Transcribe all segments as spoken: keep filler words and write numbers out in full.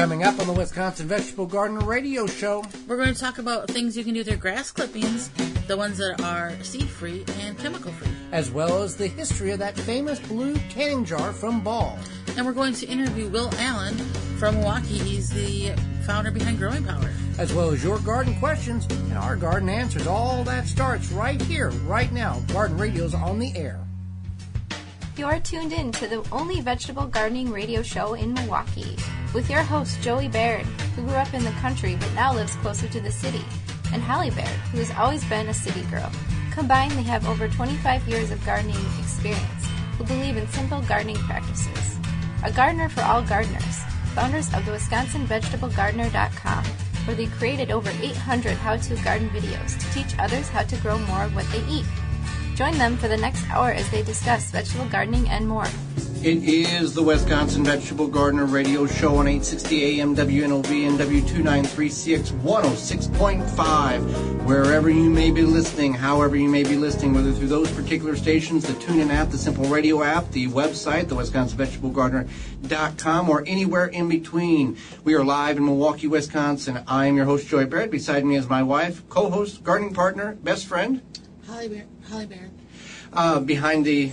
Coming up on the Wisconsin Vegetable Gardener Radio Show, we're going to talk about things you can do with your grass clippings, the ones that are seed-free and chemical-free, as well as the history of that famous blue canning jar from Ball. And we're going to interview Will Allen from Milwaukee. He's the founder behind Growing Power. As well as your garden questions and our garden answers. All that starts right here, right now. Garden Radio's on the air. You're tuned in to the only vegetable gardening radio show in Milwaukee, with your host Joey Baird, who grew up in the country but now lives closer to the city, and Holly Baird, who has always been a city girl. Combined, they have over twenty-five years of gardening experience, who believe in simple gardening practices. A gardener for all gardeners, founders of the Wisconsin Vegetable Gardener dot com, where they created over eight hundred how-to garden videos to teach others how to grow more of what they eat. Join them for the next hour as they discuss vegetable gardening and more. It is the Wisconsin Vegetable Gardener Radio Show on eight sixty A M W N O V and W two ninety-three C X one oh six point five. Wherever you may be listening, however you may be listening, whether through those particular stations, the TuneIn app, the Simple Radio app, the website, the Wisconsin Vegetable Gardener dot com, or anywhere in between. We are live in Milwaukee, Wisconsin. I am your host, Joey Barrett. Beside me is my wife, co-host, gardening partner, best friend, Holly Baird. Holly Baird. Uh, behind the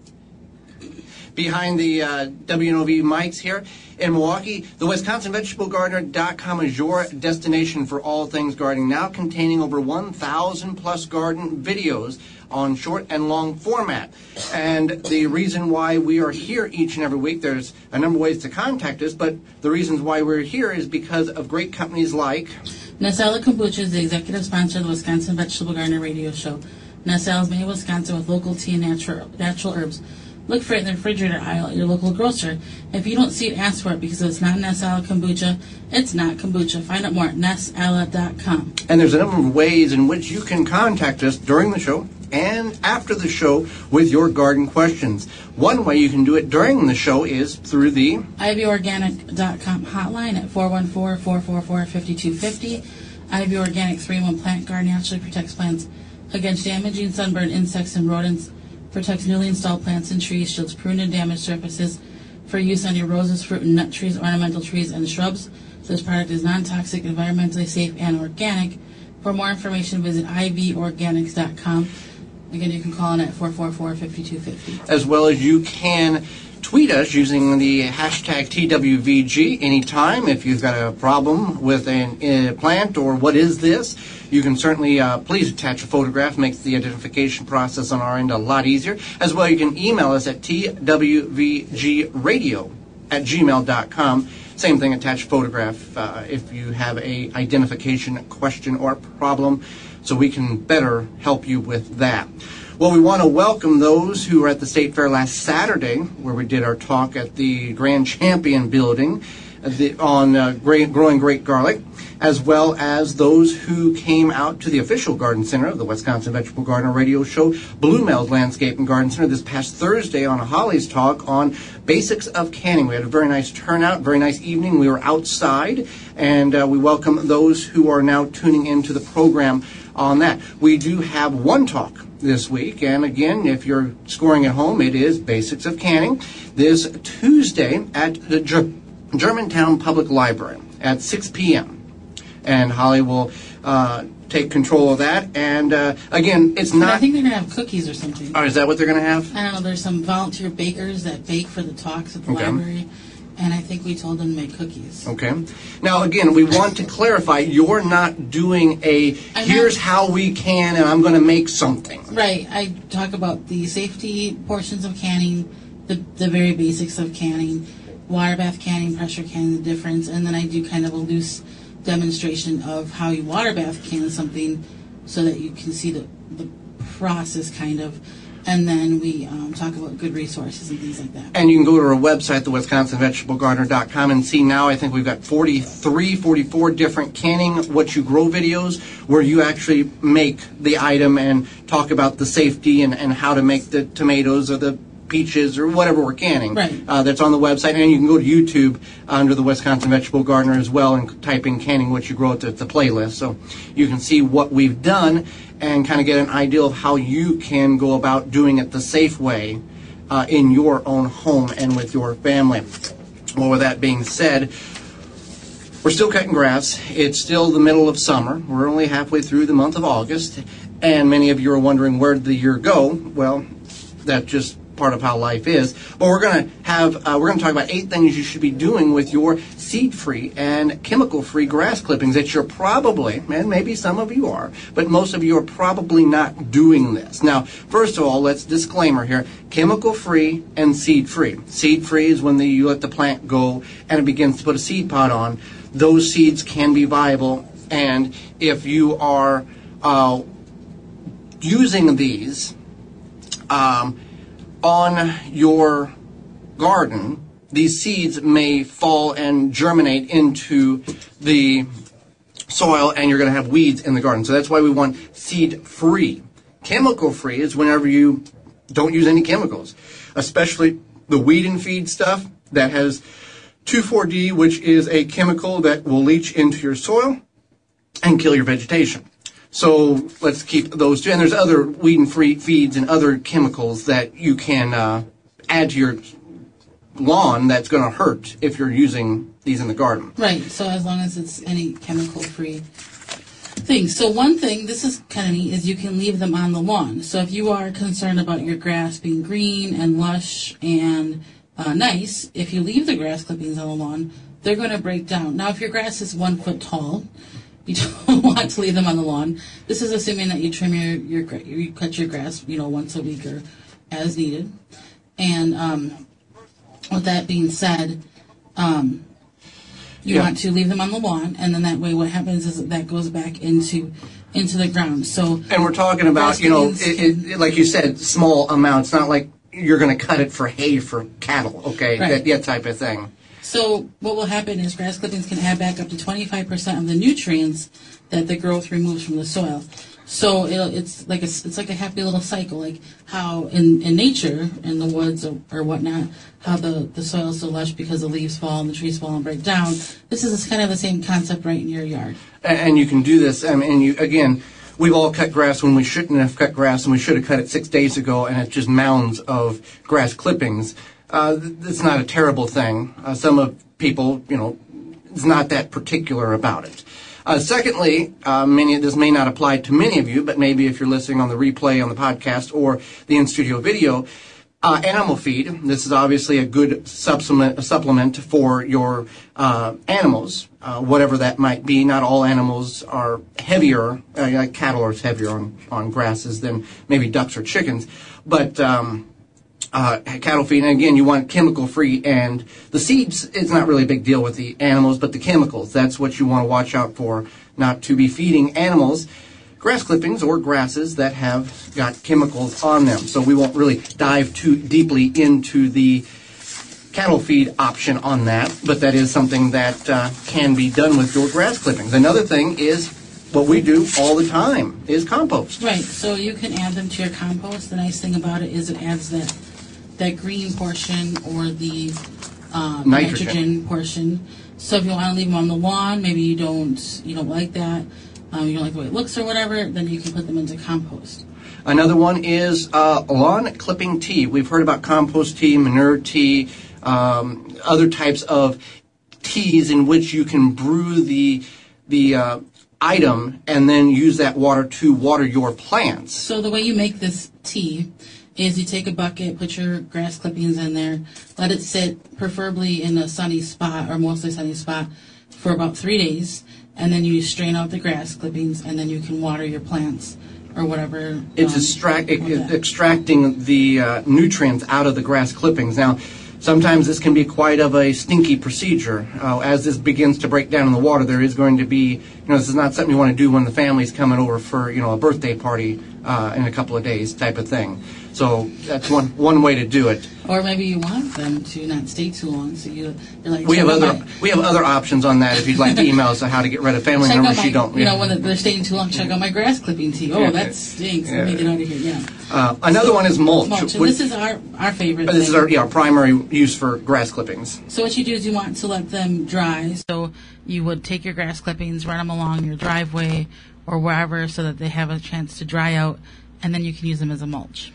behind the uh, W N O V mics here in Milwaukee, the Wisconsin Vegetable Gardener dot com is your destination for all things gardening, now containing over one thousand plus garden videos on short and long format. And the reason why we are here each and every week, there's a number of ways to contact us, but the reasons why we're here is because of great companies like Nasala Kombucha is the executive sponsor of the Wisconsin Vegetable Gardener Radio Show. Nasala is made in Wisconsin with local tea and natural, natural herbs. Look for it in the refrigerator aisle at your local grocer. If you don't see it, ask for it, because if it's not Nasala Kombucha, it's not kombucha. Find out more at Nasala dot com. And there's a number of ways in which you can contact us during the show and after the show with your garden questions. One way you can do it during the show is through the Ivy Organic dot com hotline at four one four, four four four, five two five zero. Ivy Organic three in one Plant Guard naturally protects plants against damaging sunburn, insects, and rodents. Protects newly installed plants and trees, shields pruned and damaged surfaces for use on your roses, fruit and nut trees, ornamental trees, and shrubs. This product is non-toxic, environmentally safe, and organic. For more information, visit Ivy Organics dot com. Again, you can call in at four four four, five two five zero. As well as you can tweet us using the hashtag T W V G anytime. If you've got a problem with a uh, plant or what is this, you can certainly uh, please attach a photograph. Makes the identification process on our end a lot easier. As well, you can email us at T W V G radio at gmail dot com. Same thing, attach a photograph uh, if you have a identification question or problem, so we can better help you with that. Well, we want to welcome those who were at the State Fair last Saturday, where we did our talk at the Grand Champion Building the, on uh, great, growing great garlic, as well as those who came out to the official garden center of the Wisconsin Vegetable Gardener Radio Show, Blue Mel's Landscape and Garden Center, this past Thursday on Holly's talk on basics of canning. We had a very nice turnout, very nice evening. We were outside, and uh, we welcome those who are now tuning into the program on that. We do have one talk this week, and again, if you're scoring at home, it is Basics of Canning, this Tuesday at the Ger- Germantown Public Library at six p.m. And Holly will uh, take control of that. And uh, again, it's not... I think they're going to have cookies or something. Oh, is that what they're going to have? I don't know. There's some volunteer bakers that bake for the talks at the Okay. library. And I think we told them to make cookies. Okay. Now, again, we want to clarify, you're not doing a, I'm here's not- how we can, and I'm going to make something. Right. I talk about the safety portions of canning, the, the very basics of canning, water bath canning, pressure canning, the difference, and then I do kind of a loose demonstration of how you water bath can something so that you can see the, the process kind of. And then we um, talk about good resources and things like that. And you can go to our website, the Wisconsin Vegetable Gardener dot com, and see now, I think we've got forty-three, forty-four different canning what you grow videos where you actually make the item and talk about the safety and, and how to make the tomatoes or the peaches or whatever we're canning. Right. Uh, that's on the website. And you can go to YouTube under the Wisconsin Vegetable Gardener as well and type in Canning What You Grow. It's the playlist. So you can see what we've done and kind of get an idea of how you can go about doing it the safe way uh, in your own home and with your family. Well, with that being said, We're still cutting grass. It's still the middle of summer. We're only halfway through the month of August. And many of you are wondering, where did the year go? Well, that's just part of how life is. But we're going to have, uh, we're going to talk about eight things you should be doing with your seed-free and chemical-free grass clippings that you're probably, and maybe some of you are, but most of you are probably not doing this. Now, first of all, let's disclaimer here, chemical-free and seed-free. Seed-free is when the, you let the plant go and it begins to put a seed pod on. Those seeds can be viable, and if you are uh, using these um, on your garden, these seeds may fall and germinate into the soil, and you're going to have weeds in the garden. So that's why we want seed-free. Chemical-free is whenever you don't use any chemicals, especially the weed and feed stuff that has two four D, which is a chemical that will leach into your soil and kill your vegetation. So let's keep those two. And there's other weed and free feeds and other chemicals that you can uh, add to your lawn that's going to hurt if you're using these in the garden. Right, so as long as it's any chemical-free thing. So one thing, this is kind of neat, is you can leave them on the lawn. So if you are concerned about your grass being green and lush and uh, nice, if you leave the grass clippings on the lawn, they're going to break down. Now, if your grass is one foot tall, you don't want to leave them on the lawn. This is assuming that you trim your, your you cut your grass, you know, once a week or as needed. And um, with that being said, um, you yeah. want to leave them on the lawn, and then that way, what happens is that, that goes back into into the ground. So, and we're talking about, you know, it, it, like you said, small amounts. Not like you're going to cut it for hay for cattle, okay? Right. That, that type of thing. So what will happen is grass clippings can add back up to twenty-five percent of the nutrients that the growth removes from the soil. So it'll, it's like a, it's like a happy little cycle, like how in, in nature, in the woods or, or whatnot, how the, the soil is so lush because the leaves fall and the trees fall and break down. This is kind of the same concept right in your yard. And, and you can do this, I mean, you, again, we've all cut grass when we shouldn't have cut grass, and we should have cut it six days ago, and it's just mounds of grass clippings. Uh, it's not a terrible thing. Uh, some of people, you know, is not that particular about it. Uh, secondly, uh, many this may not apply to many of you, but maybe if you're listening on the replay on the podcast or the in-studio video, uh, animal feed. This is obviously a good supplement, a supplement for your uh, animals, uh, whatever that might be. Not all animals are heavier, uh, like cattle are heavier on, on grasses than maybe ducks or chickens, but um, Uh, cattle feed, and again, you want chemical-free, and the seeds, it's not really a big deal with the animals, but the chemicals, that's what you want to watch out for, not to be feeding animals grass clippings or grasses that have got chemicals on them. So we won't really dive too deeply into the cattle feed option on that, but that is something that uh, can be done with your grass clippings. Another thing is what we do all the time is compost. Right, so you can add them to your compost. The nice thing about it is it adds that that green portion or the uh, nitrogen. nitrogen portion. So if you want to leave them on the lawn, maybe you don't you don't like that, um, you don't like the way it looks or whatever, then you can put them into compost. Another one is uh, lawn clipping tea. We've heard about compost tea, manure tea, um, other types of teas in which you can brew the the uh, item and then use that water to water your plants. So the way you make this tea is you take a bucket, put your grass clippings in there, let it sit preferably in a sunny spot or mostly sunny spot for about three days, and then you strain out the grass clippings, and then you can water your plants or whatever. It's um, extract, extracting the uh, nutrients out of the grass clippings. Now, sometimes this can be quite of a stinky procedure. Uh, as this begins to break down in the water, there is going to be, you know, this is not something you want to do when the family's coming over for, you know, a birthday party uh, in a couple of days type of thing. So that's one one way to do it. Or maybe you want them to not stay too long, so you, you're like, we have other my, we have other options on that. If you'd like to email us on how to get rid of family check members, my, you don't. You know, when they're staying too long, check out my grass clipping tea. Oh, Yeah. that stinks. Yeah. Let me get out of here. Yeah. Uh, another So, one is mulch. Mulch. And Which- this is our our favorite. this thing. is our yeah, primary use for grass clippings. So what you do is you want to let them dry. So you would take your grass clippings, run them along your driveway or wherever so that they have a chance to dry out, and then you can use them as a mulch.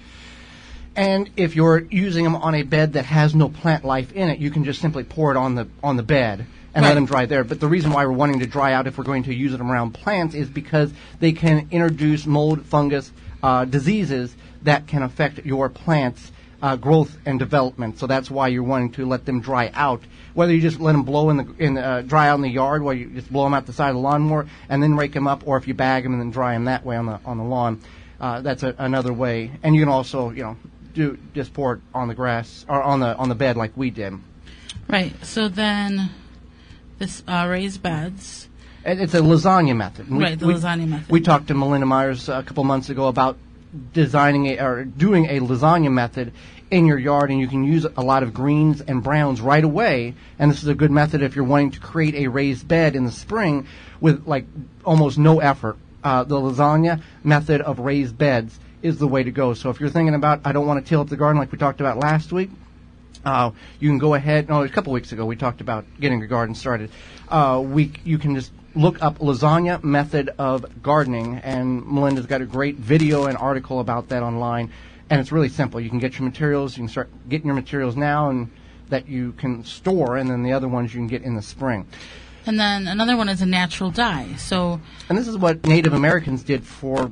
And if you're using them on a bed that has no plant life in it, you can just simply pour it on the on the bed, and Right. let them dry there. But the reason why we're wanting to dry out if we're going to use them around plants is because they can introduce mold, fungus, uh, diseases that can affect your plants' uh, growth and development. So that's why you're wanting to let them dry out. Whether you just let them blow in the in uh, dry out in the yard, where you just blow them out the side of the lawnmower and then rake them up, or if you bag them and then dry them that way on the on the lawn, uh, that's a, another way. And you can also, you know, do just pour it on the grass or on the on the bed like we did. Right. So then, this uh, raised beds. And it's a lasagna method. And we, Right, the we, lasagna method. We talked to Melinda Myers a couple months ago about designing a, or doing a lasagna method in your yard, and you can use a lot of greens and browns right away. And this is a good method if you're wanting to create a raised bed in the spring with like almost no effort. Uh, the lasagna method of raised beds is the way to go. So if you're thinking about, I don't want to till up the garden like we talked about last week, uh, you can go ahead. No, a couple weeks ago we talked about getting your garden started. Uh, we you can just look up lasagna method of gardening, and Melinda's got a great video and article about that online. And it's really simple. You can get your materials. You can start getting your materials now, and that you can store, and then the other ones you can get in the spring. And then another one is a natural dye. So And this is what Native Americans did for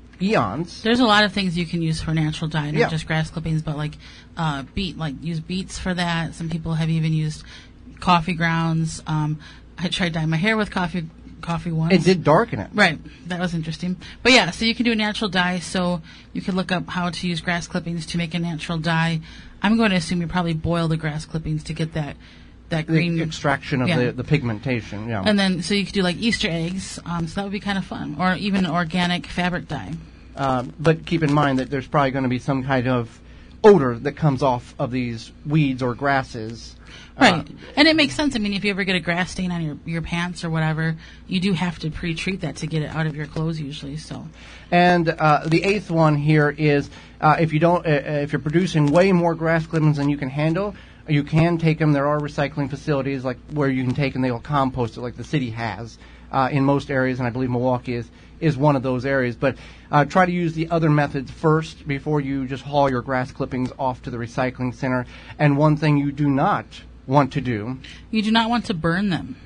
eons. there's a lot of things you can use for natural dye, not Yeah. just grass clippings, but like uh, beet, like use beets for that. Some people have even used coffee grounds. Um, I tried dyeing my hair with coffee coffee once. It did darken it. Right. That was interesting. But yeah, so you can do a natural dye. So you can look up how to use grass clippings to make a natural dye. I'm going to assume you probably boil the grass clippings to get that that green The extraction of yeah. the, the pigmentation, yeah. And then, so you could do like Easter eggs. Um, so that would be kind of fun. Or even organic fabric dye. Uh, but keep in mind that there's probably going to be some kind of odor that comes off of these weeds or grasses. Right. Uh, And it makes sense. I mean, if you ever get a grass stain on your, your pants or whatever, you do have to pre-treat that to get it out of your clothes usually. So, And uh, the eighth one here is uh, if you don't, uh, if you're producing way more grass clippings than you can handle, you can take them. There are recycling facilities like where you can take and they'll compost it, like the city has uh, in most areas, and I believe Milwaukee is is one of those areas. But uh, try to use the other methods first before you just haul your grass clippings off to the recycling center. And one thing you do not want to do, you do not want to burn them.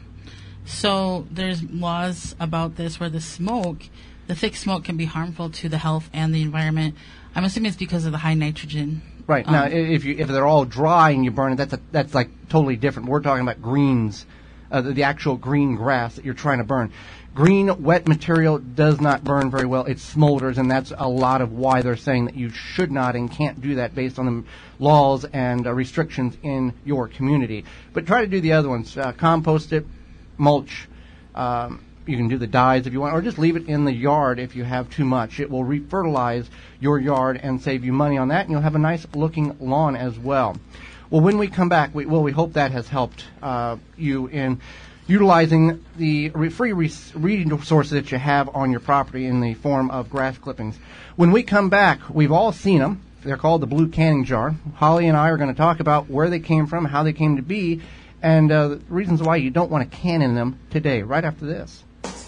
So there's laws about this where the smoke, the thick smoke, can be harmful to the health and the environment. I'm assuming it's because of the high nitrogen. right Um, now, i- if you if they're all dry and you burn it, that's a, that's like totally different. We're talking about greens, uh, the, the actual green grass that you're trying to burn. Green wet material does not burn very well. It smolders, and that's a lot of why they're saying that you should not and can't do that based on the laws and uh, restrictions in your community. But try to do the other ones. Uh, compost it, mulch. Um, you can do the dyes if you want, or just leave it in the yard if you have too much. It will refertilize your yard and save you money on that, and you'll have a nice looking lawn as well. Well, when we come back, we, well, we hope that has helped uh, you in utilizing the re- free re- reading sources that you have on your property in the form of grass clippings. When we come back, we've all seen them. They're called the blue canning jar. Holly and I are going to talk about where they came from, how they came to be, and uh, the reasons why you don't want to can in them today, right after this.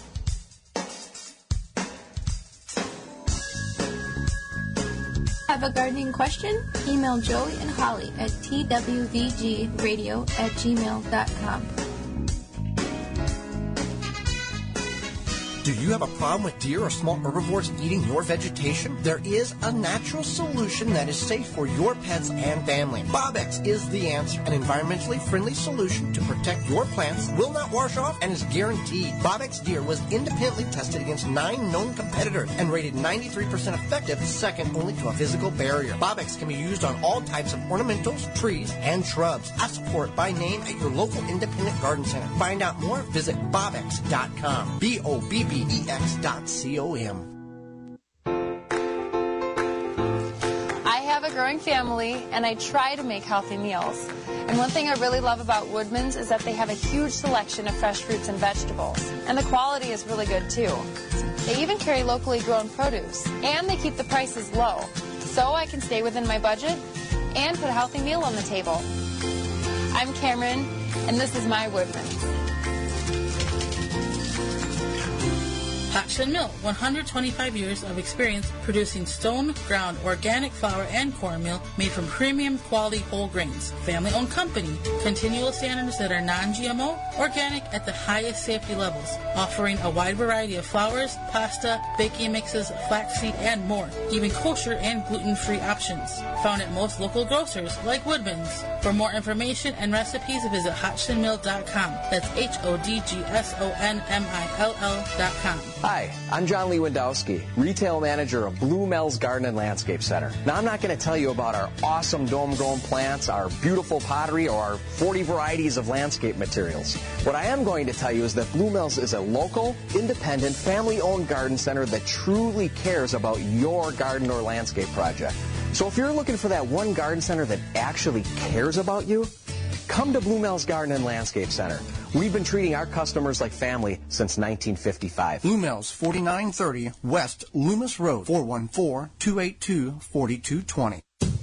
Have a gardening question? Email Joey and Holly at t w v g radio at gmail dot com. Do you have a problem with deer or small herbivores eating your vegetation? There is a natural solution that is safe for your pets and family. Bobex is the answer. An environmentally friendly solution to protect your plants, will not wash off, and is guaranteed. Bobex Deer was independently tested against nine known competitors and rated ninety-three percent effective, second only to a physical barrier. Bobex can be used on all types of ornamentals, trees, and shrubs. Ask for it by name at your local independent garden center. Find out more, visit bobex dot com. B O B B E X dot C O M. I have a growing family, and I try to make healthy meals. And one thing I really love about Woodman's is that they have a huge selection of fresh fruits and vegetables. And the quality is really good, too. They even carry locally grown produce. And they keep the prices low, so I can stay within my budget and put a healthy meal on the table. I'm Cameron, and this is my Woodman's. Hi, Hodgson Mill, one hundred twenty-five years of experience producing stone-ground organic flour and cornmeal made from premium quality whole grains. Family-owned company, continual standards that are non-G M O, organic at the highest safety levels, offering a wide variety of flours, pasta, baking mixes, flaxseed, and more, even kosher and gluten-free options. Found at most local grocers like Woodman's. For more information and recipes, visit hodgson mill dot com. That's H O D G S O N M I L L dot com. Hi, I'm John Lewandowski, retail manager of Blue Mel's Garden and Landscape Center. Now, I'm not going to tell you about our awesome dome-grown plants, our beautiful pottery, or our forty varieties of landscape materials. What I am going to tell you is that Blue Mel's is a local, independent, family-owned garden center that truly cares about your garden or landscape project. So if you're looking for that one garden center that actually cares about you, come to Blue Mel's Garden and Landscape Center. We've been treating our customers like family since nineteen fifty-five. Blue Mel's, forty-nine thirty West Loomis Road, four one four, two eight two, four two two zero.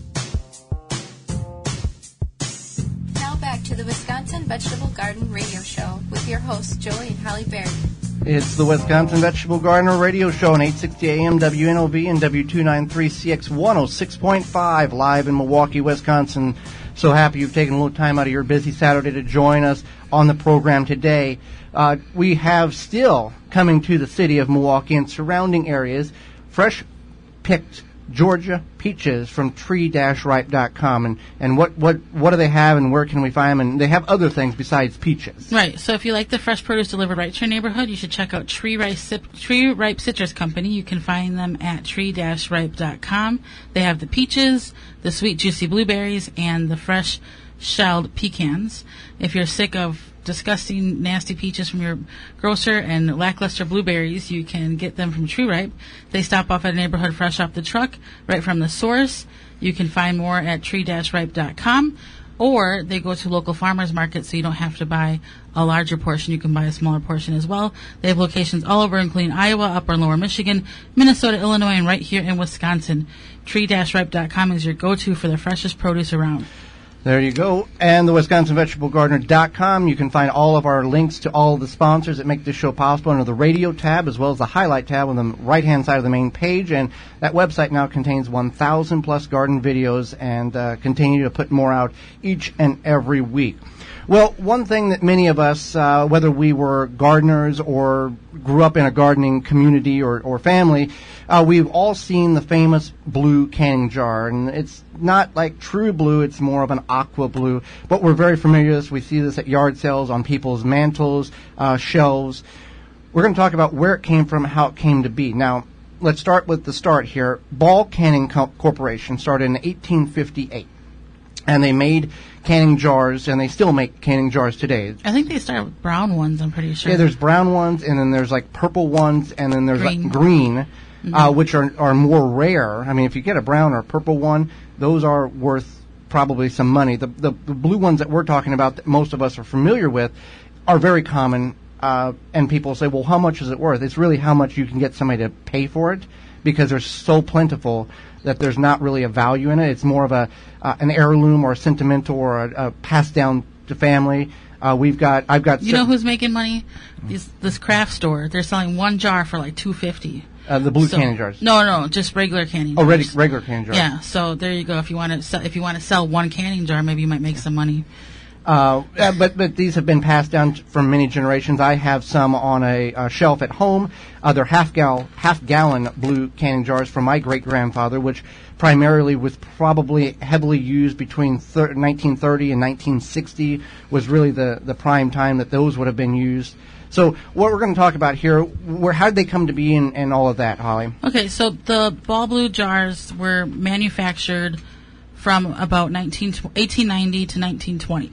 Now back to the Wisconsin Vegetable Garden Radio Show with your hosts, Joey and Holly Baird. It's the Wisconsin Vegetable Gardener Radio Show on eight sixty A M W N O V and W two ninety-three C X one oh six point five live in Milwaukee, Wisconsin. So happy you've taken a little time out of your busy Saturday to join us on the program today. Uh, we have still coming to the city of Milwaukee and surrounding areas fresh picked Georgia peaches from tree dash ripe dot com. And, and what, what, what do they have and where can we find them? And they have other things besides peaches. Right. So if you like the fresh produce delivered right to your neighborhood, you should check out Tree Ripe, Tree Ripe Citrus Company. You can find them at tree dash ripe dot com. They have the peaches, the sweet juicy blueberries, and the fresh shelled pecans. If you're sick of disgusting, nasty peaches from your grocer and lackluster blueberries, you can get them from Tree Ripe. They stop off at a neighborhood fresh off the truck, right from the source. You can find more at tree dash ripe dot com, or they go to local farmers markets, so you don't have to buy a larger portion. You can buy a smaller portion as well. They have locations all over, including Iowa, Upper and Lower Michigan, Minnesota, Illinois, and right here in Wisconsin. tree dash ripe dot com is your go-to for the freshest produce around. There you go. And the Wisconsin Vegetable Gardener dot com. You can find all of our links to all of the sponsors that make this show possible under the radio tab as well as the highlight tab on the right-hand side of the main page. And that website now contains one thousand plus garden videos and uh, continue to put more out each and every week. Well, one thing that many of us, uh, whether we were gardeners or grew up in a gardening community or, or family, uh, we've all seen the famous blue canning jar. And it's not like true blue, it's more of an aqua blue. But we're very familiar with this. We see this at yard sales, on people's mantles, uh, shelves. We're going to talk about where it came from, how it came to be. Now, let's start with the start here. Ball Canning Co- Corporation started in eighteen fifty-eight. And they made canning jars, and they still make canning jars today. I think they started with brown ones, I'm pretty sure. Yeah, there's brown ones, and then there's like purple ones, and then there's Green. like green, Mm-hmm. uh, which are are more rare. I mean, if you get a brown or a purple one, those are worth probably some money. The, the, the blue ones that we're talking about that most of us are familiar with are very common, uh, and people say, well, how much is it worth? It's really how much you can get somebody to pay for it, because they're so plentiful that there's not really a value in it. It's more of a uh, an heirloom or a sentimental or a, a passed down to family. Uh, we've got, I've got. You know who's making money? This, this craft store. They're selling one jar for like two fifty. Uh, the blue so, canning jars. No, no, just regular canning Oh, jars. reg- regular canning jars. Yeah. So there you go. If you want to, sell, if you want to sell one canning jar, maybe you might make some money. Uh, uh, but but these have been passed down t- from many generations. I have some on a, a shelf at home. Uh, they're half gal half gallon blue canning jars from my great grandfather, which primarily was probably heavily used between thir- nineteen thirty and nineteen sixty. Was really the the prime time that those would have been used. So what we're going to talk about here, where how did they come to be, and, and all of that, Holly? Okay, so the ball blue jars were manufactured from about eighteen ninety to nineteen twenty.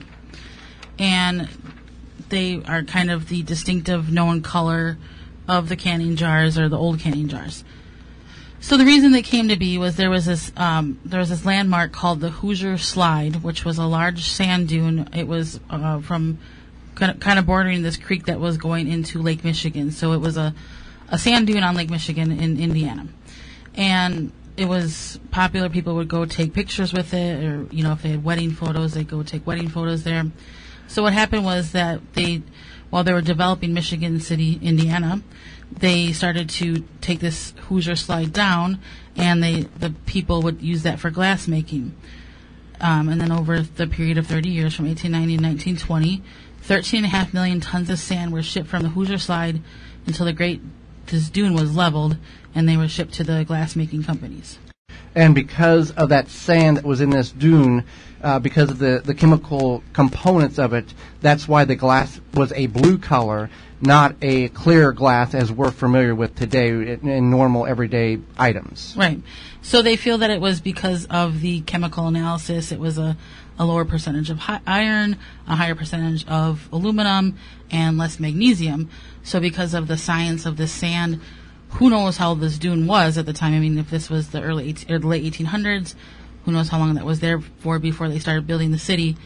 And they are kind of the distinctive known color of the canning jars, or the old canning jars. So the reason they came to be was there was this um, there was this landmark called the Hoosier Slide, which was a large sand dune. It was uh, from kind of, kind of bordering this creek that was going into Lake Michigan. So it was a, a sand dune on Lake Michigan in Indiana. And it was popular. People would go take pictures with it, or, you know, if they had wedding photos, they'd go take wedding photos there. So what happened was that they while they were developing Michigan City, Indiana, they started to take this Hoosier slide down, and they the people would use that for glass making. Um, and then over the period of thirty years, from eighteen ninety to nineteen twenty, thirteen point five million tons of sand were shipped from the Hoosier Slide until the Great this dune was leveled, and they were shipped to the glass-making companies. And because of that sand that was in this dune, uh, because of the, the chemical components of it, that's why the glass was a blue color, not a clear glass as we're familiar with today in, in normal everyday items. Right. So they feel that it was because of the chemical analysis. It was a, a lower percentage of hi- iron, a higher percentage of aluminum, and less magnesium. So because of the science of this sand, who knows how this dune was at the time. I mean, if this was the early eighteen, or the late eighteen hundreds, who knows how long that was there for before they started building the city.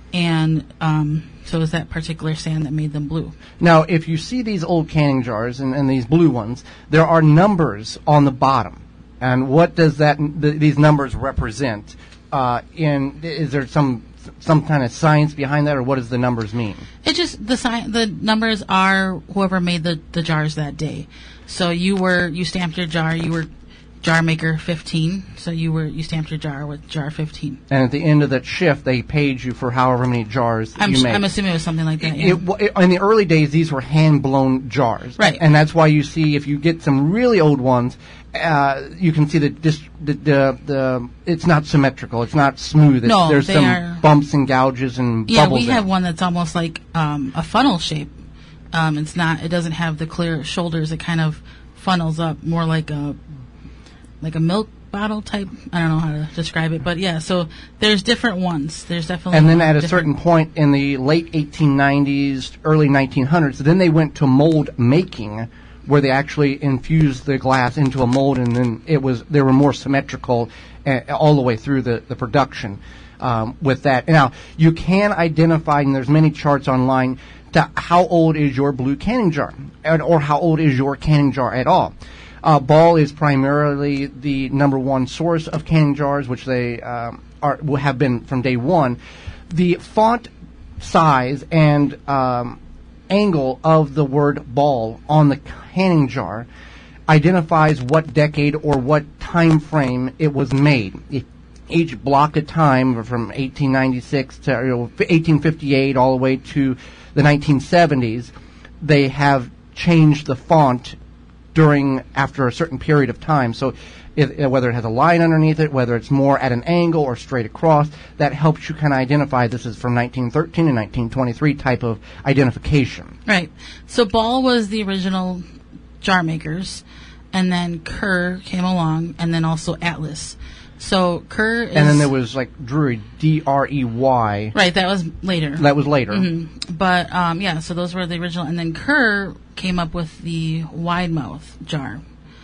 And um, so it was that particular sand that made them blue. Now, if you see these old canning jars and, and these blue ones, there are numbers on the bottom. And what does that th- these numbers represent? Uh, in is there some some kind of science behind that, or what does the numbers mean? It just the sci- the numbers are whoever made the, the jars that day. So you were you stamped your jar. You were jar maker fifteen. So you were you stamped your jar with jar fifteen. And at the end of that shift, they paid you for however many jars I'm you sh- made. I'm assuming it was something like that. It, Yeah. it, w- in the early days, these were hand-blown jars. Right. And that's why you see, if you get some really old ones, uh, you can see that this, the, the, the, it's not symmetrical. It's not smooth. It's, No, there's they some are- bumps and gouges and Yeah, bubbles we in have it. one that's almost like um, a funnel shape. Um, it's not. It doesn't have the clear shoulders. It kind of funnels up more like a like a milk bottle type. I don't know how to describe it, but yeah. So there's different ones. There's definitely. And then at a different- certain point in the late eighteen nineties, early nineteen hundreds, then they went to mold making, where they actually infused the glass into a mold, and then it was they were more symmetrical uh, all the way through the, the production um, with that. Now, you can identify, and there's many charts online, to how old is your blue canning jar, and, or how old is your canning jar at all. Uh, Ball is primarily the number one source of canning jars, which they um, are will have been from day one. The font size and um, angle of the word Ball on the canning jar identifies what decade or what time frame it was made. If each block of time from eighteen ninety-six to you know, eighteen fifty-eight all the way to the nineteen seventies, they have changed the font during after a certain period of time. So if, uh, whether it has a line underneath it, whether it's more at an angle or straight across, that helps you kind of identify this is from nineteen thirteen to nineteen twenty-three type of identification. Right. So Ball was the original jar makers, and then Kerr came along, and then also Atlas. So Kerr is... And then there was like Drury, D R E Y. Right, that was later. That was later. Mm-hmm. But, um, yeah, so those were the original. And then Kerr came up with the wide mouth jar.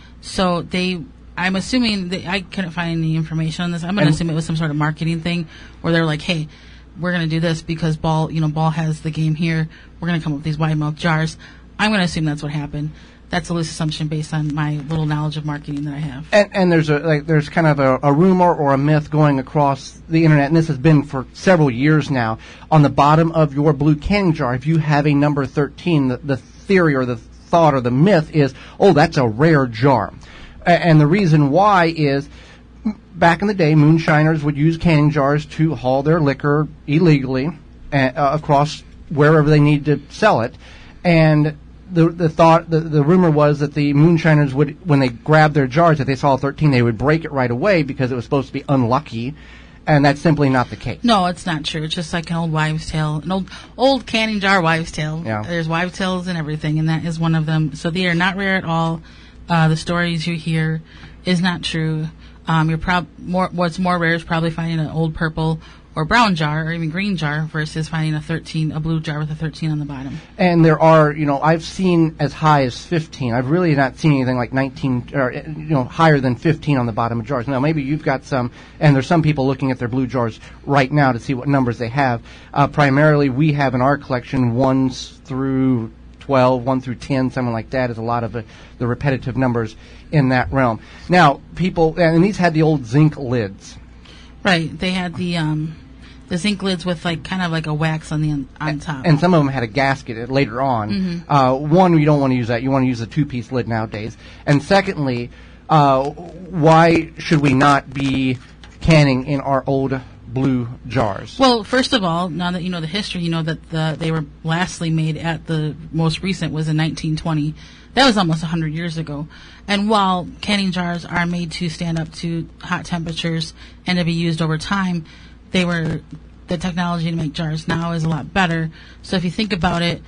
So they... I'm assuming... They, I couldn't find any information on this. I'm going to assume it was some sort of marketing thing where they're like, hey, we're going to do this because Ball, you know, Ball has the game here. We're going to come up with these wide mouth jars. I'm going to assume that's what happened. That's a loose assumption based on my little knowledge of marketing that I have. And, and there's a like there's kind of a, a rumor or a myth going across the internet, and this has been for several years now. On the bottom of your blue canning jar, if you have a number thirteen, the, the theory or the thought or the myth is, oh, that's a rare jar. A- and the reason why is, back in the day, moonshiners would use canning jars to haul their liquor illegally uh, uh, across wherever they need to sell it, and The, the thought, the, the rumor was that the moonshiners would, when they grabbed their jars, if they saw thirteen, they would break it right away because it was supposed to be unlucky, and that's simply not the case. No, it's not true. It's just like an old wives' tale, an old old canning jar wives' tale. Yeah. There's wives' tales and everything, and that is one of them. So they are not rare at all. Uh, the stories you hear is not true. Um, you're prob more. What's more rare is probably finding an old purple or brown jar or even green jar versus finding a thirteen, a blue jar with a thirteen on the bottom. And there are, you know, I've seen as high as fifteen. I've really not seen anything like nineteen, or, you know, higher than fifteen on the bottom of jars. Now, maybe you've got some, and there's some people looking at their blue jars right now to see what numbers they have. Uh, primarily, we have in our collection ones through twelve, one through ten, something like that is a lot of the, the repetitive numbers in that realm. Now, people, and these had the old zinc lids. Right. They had the um, the zinc lids with like kind of like a wax on the on and, top. And some of them had a gasket later on. Mm-hmm. Uh, one, you don't want to use that. You want to use a two-piece lid nowadays. And secondly, uh, why should we not be canning in our old blue jars? Well, first of all, now that you know the history, you know that the, they were lastly made at the most recent was in nineteen twenty. That was almost one hundred years ago. And while canning jars are made to stand up to hot temperatures and to be used over time, they were the technology to make jars now is a lot better. So if you think about it,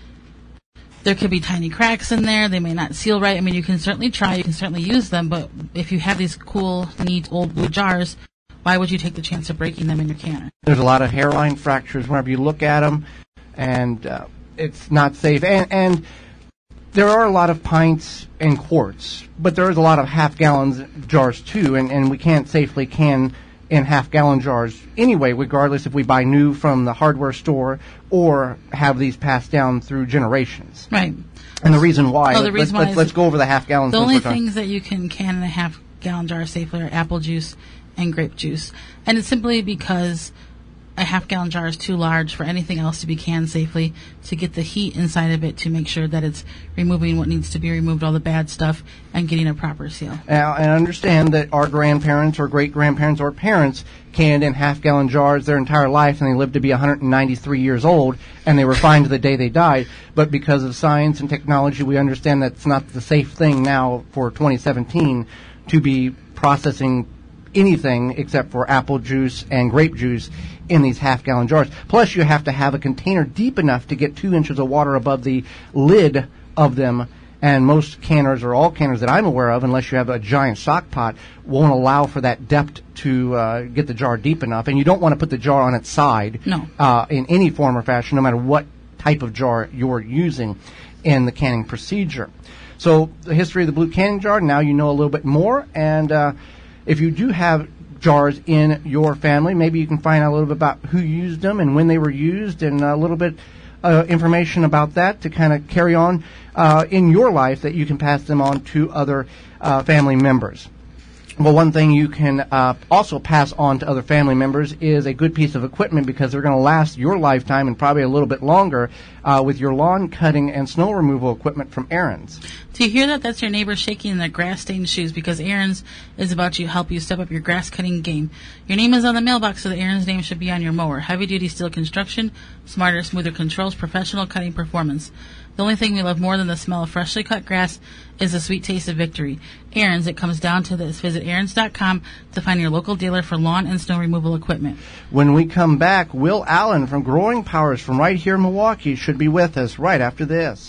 there could be tiny cracks in there. They may not seal right. I mean, you can certainly try. You can certainly use them. But if you have these cool, neat old blue jars, why would you take the chance of breaking them in your canner? There's a lot of hairline fractures whenever you look at them, and uh, it's not safe. And, and there are a lot of pints and quarts, but there is a lot of half-gallon jars too, and, and we can't safely can in half-gallon jars anyway, regardless if we buy new from the hardware store or have these passed down through generations. Right. And the reason why, well, the reason let's, why let's, let's go over the half-gallon. The only things that you can can in a half-gallon jar safely are apple juice and grape juice. And it's simply because a half-gallon jar is too large for anything else to be canned safely, to get the heat inside of it to make sure that it's removing what needs to be removed, all the bad stuff, and getting a proper seal. Now, and understand that our grandparents or great-grandparents or parents canned in half-gallon jars their entire life, and they lived to be one hundred ninety-three years old, and they were fine to the day they died. But because of science and technology, we understand that's not the safe thing now for twenty seventeen to be processing anything except for apple juice and grape juice in these half-gallon jars. Plus, you have to have a container deep enough to get two inches of water above the lid of them. And most canners, or all canners that I'm aware of, unless you have a giant stock pot, won't allow for that depth to uh, get the jar deep enough. And you don't want to put the jar on its side no. uh, in any form or fashion, no matter what type of jar you're using in the canning procedure. So the history of the blue canning jar, now you know a little bit more. And uh, if you do have jars in your family, maybe you can find out a little bit about who used them and when they were used, and a little bit uh, information about that to kind of carry on uh, in your life, that you can pass them on to other uh, family members. Well, one thing you can uh, also pass on to other family members is a good piece of equipment, because they're going to last your lifetime and probably a little bit longer uh, with your lawn cutting and snow removal equipment from Aaron's. Do you hear that? That's your neighbor shaking in their grass-stained shoes, because Aaron's is about to help you step up your grass-cutting game. Your name is on the mailbox, so the Aaron's name should be on your mower. Heavy-duty steel construction, smarter, smoother controls, professional cutting performance. The only thing we love more than the smell of freshly cut grass is the sweet taste of victory. Aaron's, it comes down to this. Visit Aaron's dot com to find your local dealer for lawn and snow removal equipment. When we come back, Will Allen from Growing Powers from right here in Milwaukee should be with us right after this.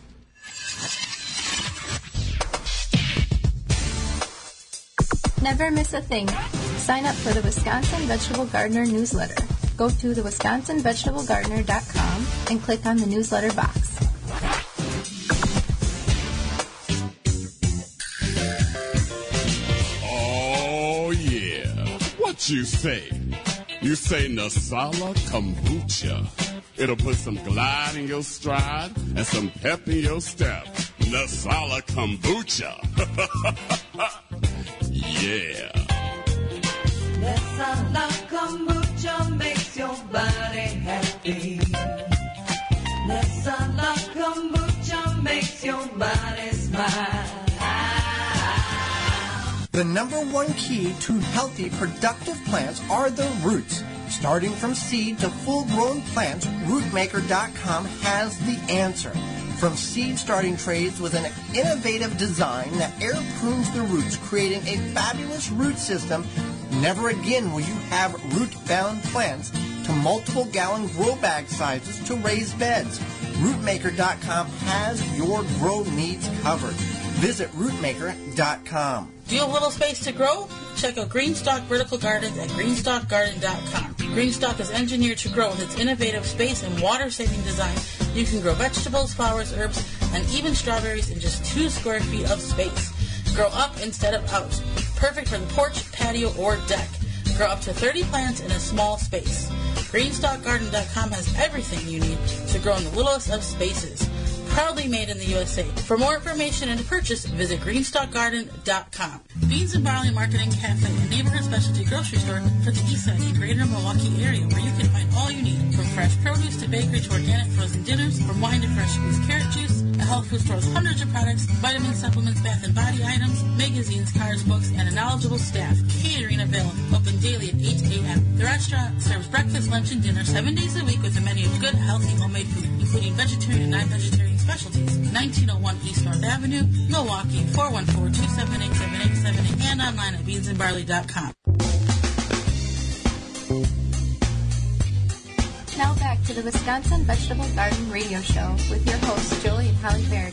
Never miss a thing. Sign up for the Wisconsin Vegetable Gardener newsletter. Go to the wisconsin vegetable gardener dot com and click on the newsletter box. Oh, yeah. What you say? You say Nasala Kombucha. It'll put some glide in your stride and some pep in your step. Nasala Kombucha. Yeah. Nasala Kombucha makes your body happy. Nasala Kombucha makes your body smile. The number one key to healthy, productive plants are the roots. Starting from seed to full-grown plants, root maker dot com has the answer. From seed starting trays with an innovative design that air prunes the roots, creating a fabulous root system, never again will you have root-bound plants, to multiple gallon grow bag sizes to raised beds. root maker dot com has your grow needs covered. Visit root maker dot com. Do you have a little space to grow? Check out Greenstock Vertical Gardens at greenstock garden dot com. Greenstock is engineered to grow with its innovative space and water-saving design. You can grow vegetables, flowers, herbs, and even strawberries in just two square feet of space. Grow up instead of out. Perfect for the porch, patio, or deck. Grow up to thirty plants in a small space. greenstock garden dot com has everything you need to grow in the littlest of spaces. Proudly made in the U S A. For more information and to purchase, visit greenstalk garden dot com. Beans and Barley Market and Cafe, a neighborhood specialty grocery store for the East Side and Greater Milwaukee area, where you can find all you need, from fresh produce to bakery to organic frozen dinners, from wine to fresh squeezed carrot juice. A health food store has hundreds of products, vitamins, supplements, bath and body items, magazines, cards, books, and a knowledgeable staff. Catering available, open daily at eight a.m. The restaurant serves breakfast, lunch, and dinner seven days a week with a menu of good, healthy, homemade food, including vegetarian and non-vegetarian specialties. nineteen oh one East North Avenue, Milwaukee, four one four, two seven eight, seven eight seven eight, and online at beans and barley dot com. Now back to the Wisconsin Vegetable Garden Radio Show with your hosts, Joey and Holly Baird.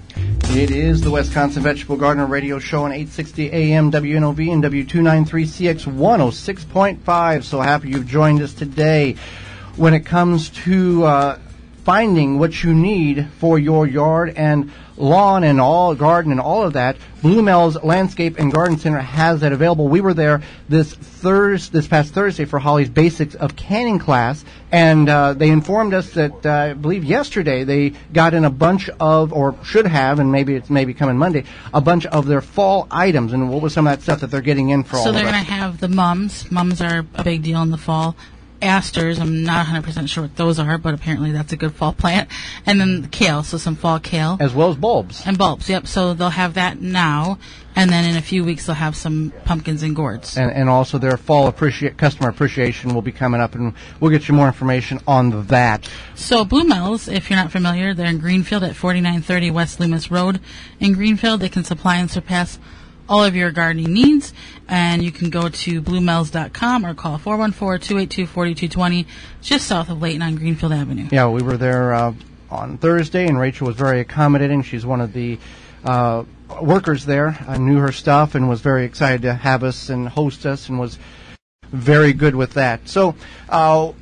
It is the Wisconsin Vegetable Gardener Radio Show on eight sixty A M W N O V and W two ninety-three C X one oh six point five. So happy you've joined us today. When it comes to uh, finding what you need for your yard and lawn and all garden and all of that, Blue Mel's Landscape and Garden Center has that available. We were there this Thursday, this past Thursday for Holly's Basics of Canning class, and uh, they informed us that uh, I believe yesterday they got in a bunch of, or should have, and maybe it's maybe coming Monday, a bunch of their fall items. And what was some of that stuff that they're getting in for all So of they're us? going to have the mums. Mums are a big deal in the fall. Asters, I'm not one hundred percent sure what those are, but apparently that's a good fall plant. And then kale, so some fall kale. As well as bulbs. And bulbs, yep. So they'll have that now, and then in a few weeks they'll have some pumpkins and gourds. And, and also their fall appreciate customer appreciation will be coming up, and we'll get you more information on that. So Blue Mel's, if you're not familiar, they're in Greenfield at forty-nine thirty West Loomis Road in Greenfield. They can supply and surpass all of your gardening needs, and you can go to blue mel's dot com or call four one four, two eight two, four two two zero, just south of Layton on Greenfield Avenue. Yeah, we were there uh, on Thursday, and Rachel was very accommodating. She's one of the uh, workers there. I knew her stuff and was very excited to have us and host us, and was very good with that. So uh,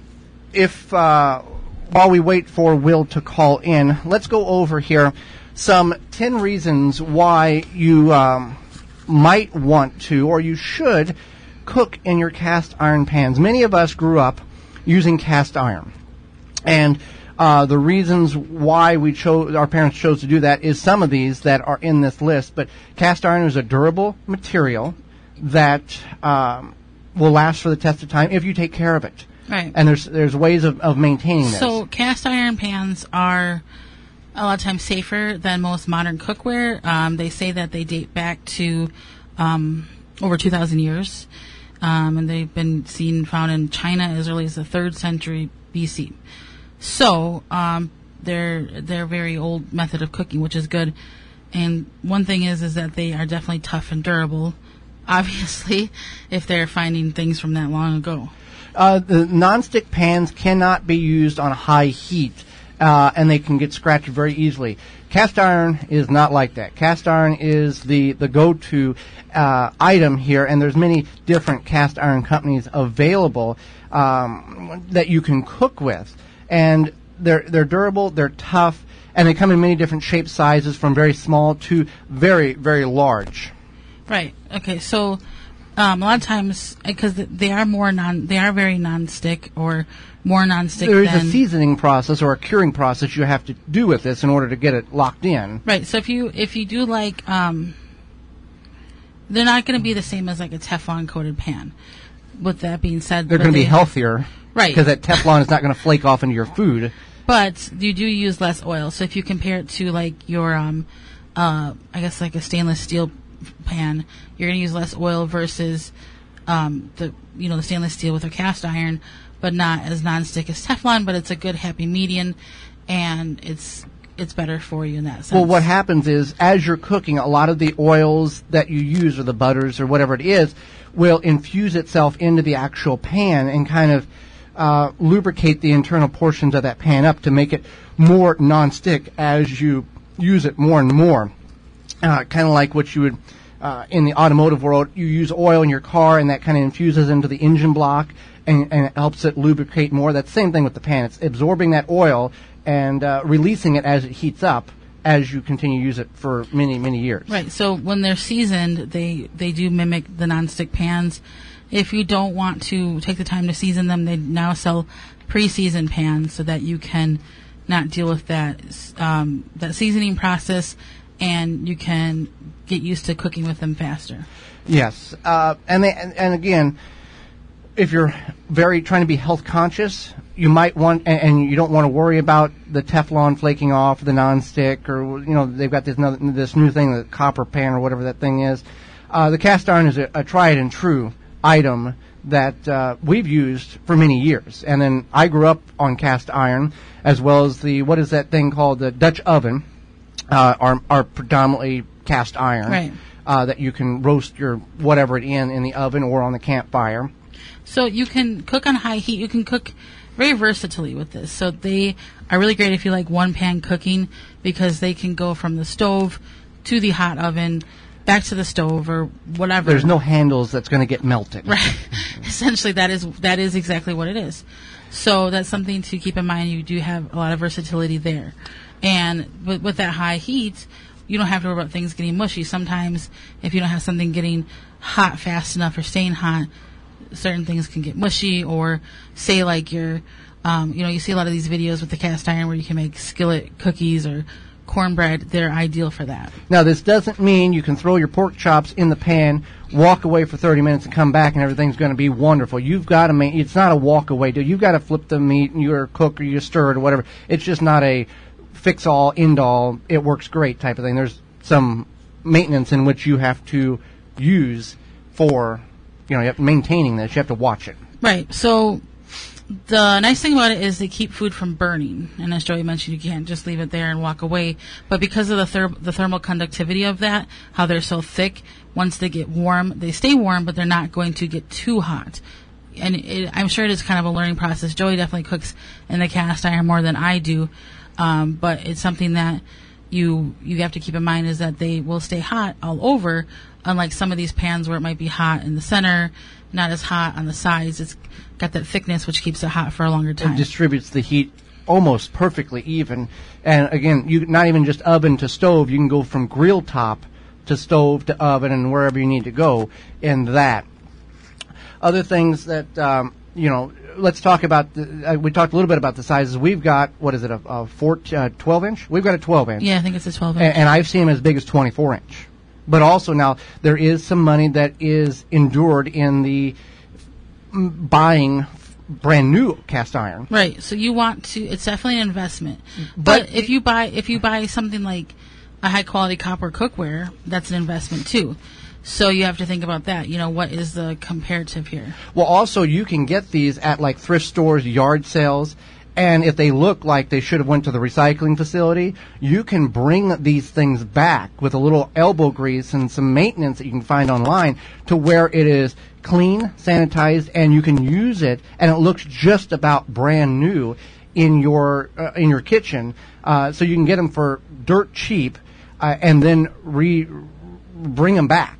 if uh, while we wait for Will to call in, let's go over here some ten reasons why you um, might want to, or you should, cook in your cast iron pans. Many of us grew up using cast iron, and uh, the reasons why we chose, our parents chose to do that, is some of these that are in this list. But cast iron is a durable material that um, will last for the test of time if you take care of it. Right. And there's there's ways of, of maintaining this. So cast iron pans are a lot of times safer than most modern cookware. Um, they say that they date back to um, over two thousand years, um, and they've been seen found in China as early as the third century B C. So um, they're they're a very old method of cooking, which is good. And one thing is is that they are definitely tough and durable. Obviously, if they're finding things from that long ago. Uh, the nonstick pans cannot be used on high heat. Uh, and they can get scratched very easily. Cast iron is not like that. Cast iron is the, the go-to uh, item here, and there's many different cast iron companies available um, that you can cook with. And they're they're durable, they're tough, and they come in many different shapes, sizes, from very small to very, very large. Right. Okay. So um, a lot of times, because they are more non, they are very non-stick or more non-stick. There is than, a seasoning process or a curing process you have to do with this in order to get it locked in. Right. So if you if you do like, um, they're not going to be the same as like a Teflon coated pan. With that being said, they're going to be healthier, right? Because that Teflon is not going to flake off into your food. But you do use less oil. So if you compare it to like your, um, uh, I guess like a stainless steel pan, you're going to use less oil versus um, the you know the stainless steel with a cast iron. But not as nonstick as Teflon, but it's a good happy median, and it's it's better for you in that sense. Well, what happens is, as you're cooking, a lot of the oils that you use, or the butters, or whatever it is, will infuse itself into the actual pan and kind of uh, lubricate the internal portions of that pan up to make it more nonstick as you use it more and more. Uh, kind of like what you would, uh, in the automotive world, you use oil in your car, and that kind of infuses into the engine block, and, and it helps it lubricate more. That's the same thing with the pan. It's absorbing that oil and uh, releasing it as it heats up as you continue to use it for many, many years. Right. So when they're seasoned, they, they do mimic the nonstick pans. If you don't want to take the time to season them, they now sell pre-seasoned pans so that you can, not deal with that um, that seasoning process, and you can get used to cooking with them faster. Yes, uh, and, they, and and again, if you're very trying to be health conscious, you might want, and, and you don't want to worry about the Teflon flaking off, the nonstick, or you know they've got this another, this new thing, the copper pan or whatever that thing is. Uh, the cast iron is a, a tried and true item that uh, we've used for many years, and then I grew up on cast iron as well as the what is that thing called the Dutch oven, uh, are are predominantly cast iron. Right. Uh, that you can roast your whatever it in in the oven or on the campfire. So you can cook on high heat. You can cook very versatilely with this. So they are really great if you like one pan cooking, because they can go from the stove to the hot oven, back to the stove, or whatever. There's no handles that's going to get melted. Right. Essentially, that is that is exactly what it is. So that's something to keep in mind. You do have a lot of versatility there. And with, with that high heat, you don't have to worry about things getting mushy. Sometimes if you don't have something getting hot fast enough or staying hot, certain things can get mushy. Or say like your, um, you know, you see a lot of these videos with the cast iron where you can make skillet cookies or cornbread. They're ideal for that. Now, this doesn't mean you can throw your pork chops in the pan, walk away for thirty minutes, and come back and everything's going to be wonderful. You've got to make, it's not a walk away, dude. You've got to flip the meat and you're cook or you stir it or whatever. It's just not a fix all, end all, it works great type of thing. There's some maintenance in which you have to use for, you know, you have maintaining this. You have to watch it. Right. So the nice thing about it is they keep food from burning. And as Joey mentioned, you can't just leave it there and walk away. But because of the, ther- the thermal conductivity of that, how they're so thick, once they get warm, they stay warm, but they're not going to get too hot. And it, I'm sure it is kind of a learning process. Joey definitely cooks in the cast iron more than I do. Um, but it's something that you you have to keep in mind, is that they will stay hot all over, unlike some of these pans where it might be hot in the center, not as hot on the sides. It's got that thickness which keeps it hot for a longer time. It distributes the heat almost perfectly even. And again, you not even just oven to stove. You can go from grill top to stove to oven and wherever you need to go in that. Other things that, um, you know, let's talk about, the, uh, we talked a little bit about the sizes. We've got, what is it, a, a four, uh, twelve inch? We've got a twelve inch. Yeah, I think it's a twelve inch. And, and I've seen them as big as twenty-four inch. But also now, there is some money that is endured in the mm, buying brand new cast iron. Right. So you want to, it's definitely an investment. But, but if you buy, if you buy something like a high quality copper cookware, that's an investment too. So you have to think about that. You know, what is the comparative here? Well, also, you can get these at, like, thrift stores, yard sales, and if they look like they should have went to the recycling facility, you can bring these things back with a little elbow grease and some maintenance that you can find online to where it is clean, sanitized, and you can use it, and it looks just about brand new in your uh, in your kitchen. Uh, so you can get them for dirt cheap, uh, and then re bring them back.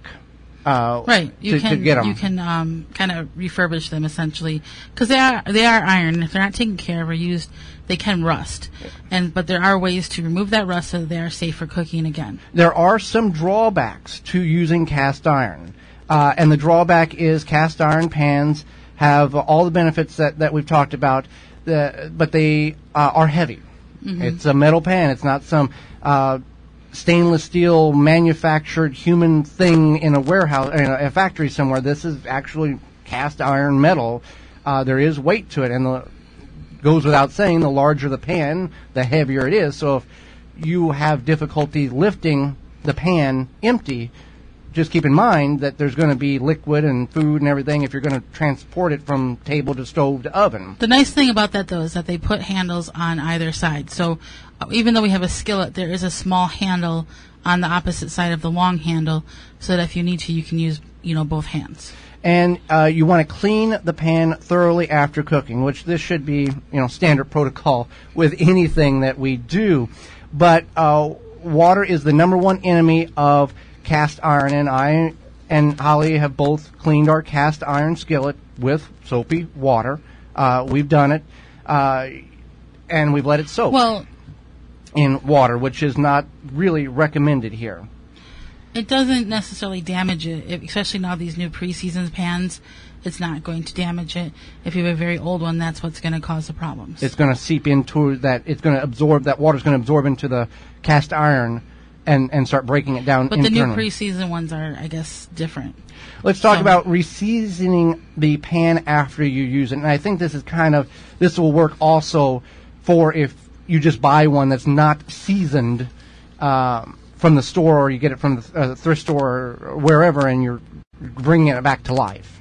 Uh, right, you to, can to get them. You can um, kind of refurbish them essentially, because they are they are iron. If they're not taken care of or used, they can rust. And but there are ways to remove that rust so that they are safe for cooking again. There are some drawbacks to using cast iron, uh, and the drawback is cast iron pans have all the benefits that, that we've talked about, the, but they uh, are heavy. Mm-hmm. It's a metal pan. It's not some uh, stainless steel manufactured human thing in a warehouse, in a, a factory somewhere. This is actually cast iron metal. Uh, there is weight to it, and the goes without saying, the larger the pan, the heavier it is. So if you have difficulty lifting the pan empty, just keep in mind that there's going to be liquid and food and everything if you're going to transport it from table to stove to oven. The nice thing about that, though, is that they put handles on either side. So uh, even though we have a skillet, there is a small handle on the opposite side of the long handle, so that if you need to, you can use, you know, both hands. And uh, you want to clean the pan thoroughly after cooking, which this should be, you know, standard protocol with anything that we do. But uh, water is the number one enemy of cast iron, and I and Holly have both cleaned our cast iron skillet with soapy water. Uh, we've done it, uh, and we've let it soak well, in water, which is not really recommended here. It doesn't necessarily damage it, if, especially now these new pre-seasoned pans. It's not going to damage it. If you have a very old one, that's what's going to cause the problems. It's going to seep into that. It's going to absorb, that water's going to absorb into the cast iron and, and start breaking it down But internally. the new pre-seasoned ones are, I guess, different. Let's talk So- about reseasoning the pan after you use it. And I think this is kind of, this will work also for if you just buy one that's not seasoned um, from the store, or you get it from the uh, thrift store or wherever, and you're bringing it back to life.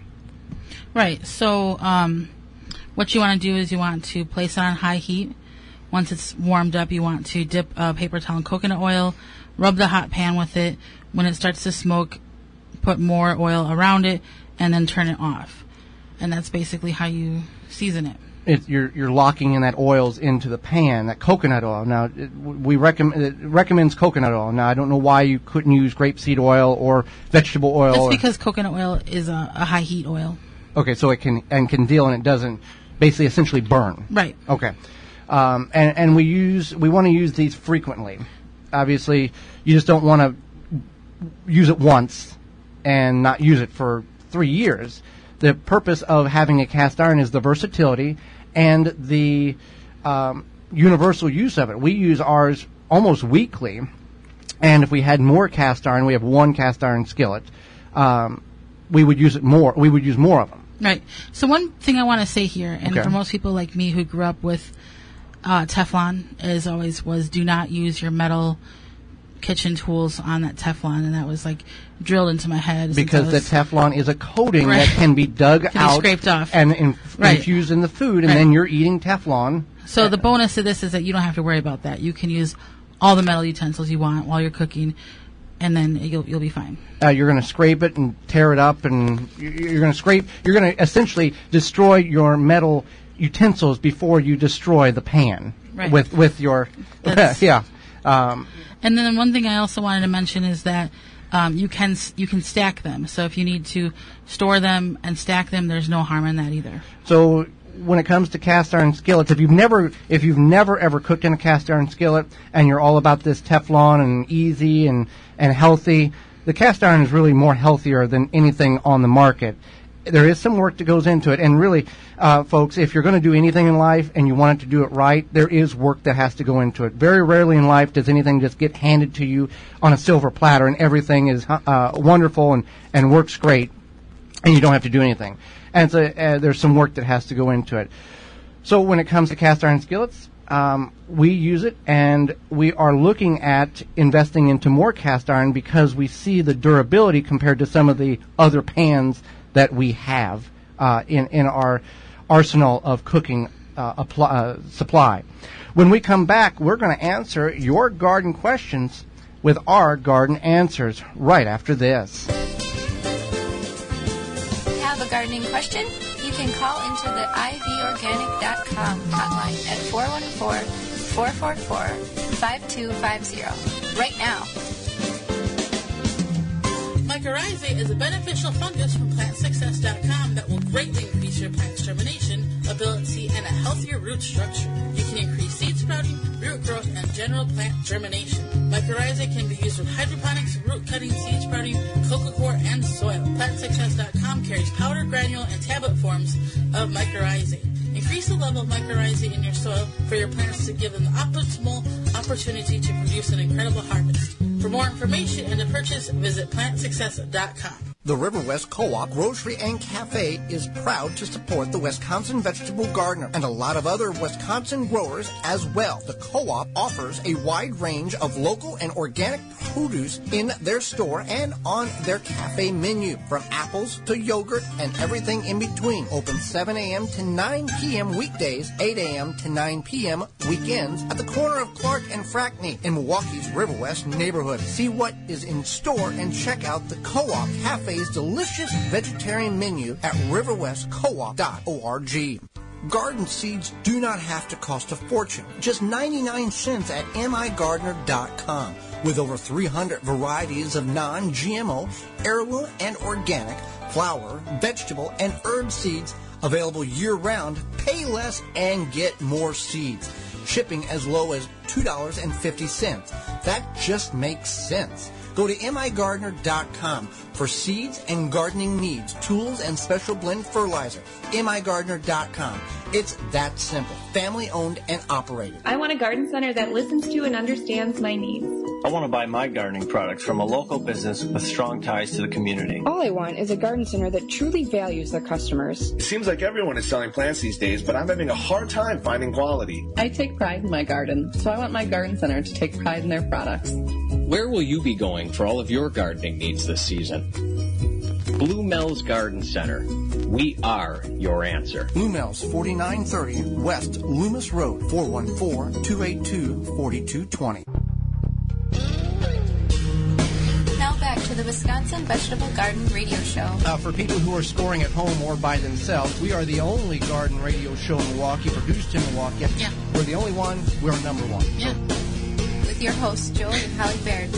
Right. So um, what you want to do is you want to place it on high heat. Once it's warmed up, you want to dip a paper towel in coconut oil, rub the hot pan with it. When it starts to smoke, put more oil around it, and then turn it off. And that's basically how you season it. It, you're you're locking in that oils into the pan, that coconut oil. Now, it, we recommend it recommends coconut oil. Now, I don't know why you couldn't use grapeseed oil or vegetable oil. It's or, because coconut oil is a, a high heat oil. Okay, so it can and can deal, and it doesn't basically essentially burn. Right. Okay, um, and and we use we want to use these frequently. Obviously, you just don't want to use it once and not use it for three years. The purpose of having a cast iron is the versatility and the um, universal use of it. We use ours almost weekly, and if we had more cast iron, we have one cast iron skillet. Um, we would use it more. We would use more of them. Right. So one thing I want to say here, and Okay. for most people like me who grew up with uh, Teflon, is always was do not use your metal kitchen tools on that Teflon, and that was like drilled into my head. since I Because the was- Teflon is a coating Right. that can be dug Can be out scraped off. and in, Right. infused in the food, and Right. then you're eating Teflon. So the bonus to this is that you don't have to worry about that. You can use all the metal utensils you want while you're cooking, and then you'll you'll be fine. Uh, you're going to scrape it and tear it up, and you- you're going to scrape. You're going to essentially destroy your metal utensils before you destroy the pan Right. with with your That's- yeah. Um, And then one thing I also wanted to mention is that um, you can s- you can stack them. So if you need to store them and stack them, there's no harm in that either. So when it comes to cast iron skillets, if you've never if you've never ever cooked in a cast iron skillet and you're all about this Teflon and easy and, and healthy, the cast iron is really more healthier than anything on the market. There is some work that goes into it, and really, uh, folks, if you're going to do anything in life and you want it to do it right, there is work that has to go into it. Very rarely in life does anything just get handed to you on a silver platter and everything is uh, wonderful and, and works great, and you don't have to do anything. And so uh, there's some work that has to go into it. So when it comes to cast iron skillets, um, we use it, and we are looking at investing into more cast iron because we see the durability compared to some of the other pans that we have uh, in, in our arsenal of cooking uh, apply, uh, supply. When we come back, we're going to answer your garden questions with our garden answers right after this. Have a gardening question? You can call into the I V organic dot com hotline at four one four, four four four, five two five zero right now. Mycorrhizae is a beneficial fungus from plant success dot com that will greatly increase your plant's germination ability and a healthier root structure. You can increase seed sprouting, root growth, and general plant germination. Mycorrhizae can be used with hydroponics, root cutting, seed sprouting, coco coir, and soil. plant success dot com carries powder, granule, and tablet forms of mycorrhizae. Increase the level of mycorrhizae in your soil for your plants to give them the optimal opportunity to produce an incredible harvest. For more information and to purchase, visit plant success dot com. The River West Co-op Grocery and Cafe is proud to support the Wisconsin Vegetable Gardener and a lot of other Wisconsin growers as well. The co-op offers a wide range of local and organic produce in their store and on their cafe menu, from apples to yogurt and everything in between. Open seven a.m. to nine p.m. weekdays, eight a.m. to nine p.m. weekends at the corner of Clark and Frackney in Milwaukee's River West neighborhood. See what is in store and check out the Co-op Cafe's delicious vegetarian menu at river west co op dot org. Garden seeds do not have to cost a fortune. Just ninety-nine cents at m i gardener dot com. With over three hundred varieties of non-G M O, heirloom, and organic flower, vegetable, and herb seeds available year-round, pay less and get more seeds. Shipping as low as two dollars and fifty cents. That just makes sense. Go to M I Gardener dot com for seeds and gardening needs, tools, and special blend fertilizer. M I Gardener dot com. It's that simple. Family owned and operated. I want a garden center that listens to and understands my needs. I want to buy my gardening products from a local business with strong ties to the community. All I want is a garden center that truly values their customers. It seems like everyone is selling plants these days, but I'm having a hard time finding quality. I take pride in my garden, so I want my garden center to take pride in their products. Where will you be going for all of your gardening needs this season? Blue Mel's Garden Center. We are your answer. Blue Mel's, forty-nine thirty West Loomis Road, four one four, two eight two, four two two zero. Now back to the Wisconsin Vegetable Garden Radio Show. Uh, for people who are scoring at home or by themselves, we are the only garden radio show in Milwaukee, produced in Milwaukee. Yeah. We're the only one. We're number one. Yeah. With your hosts, Joey and Hallie Baird.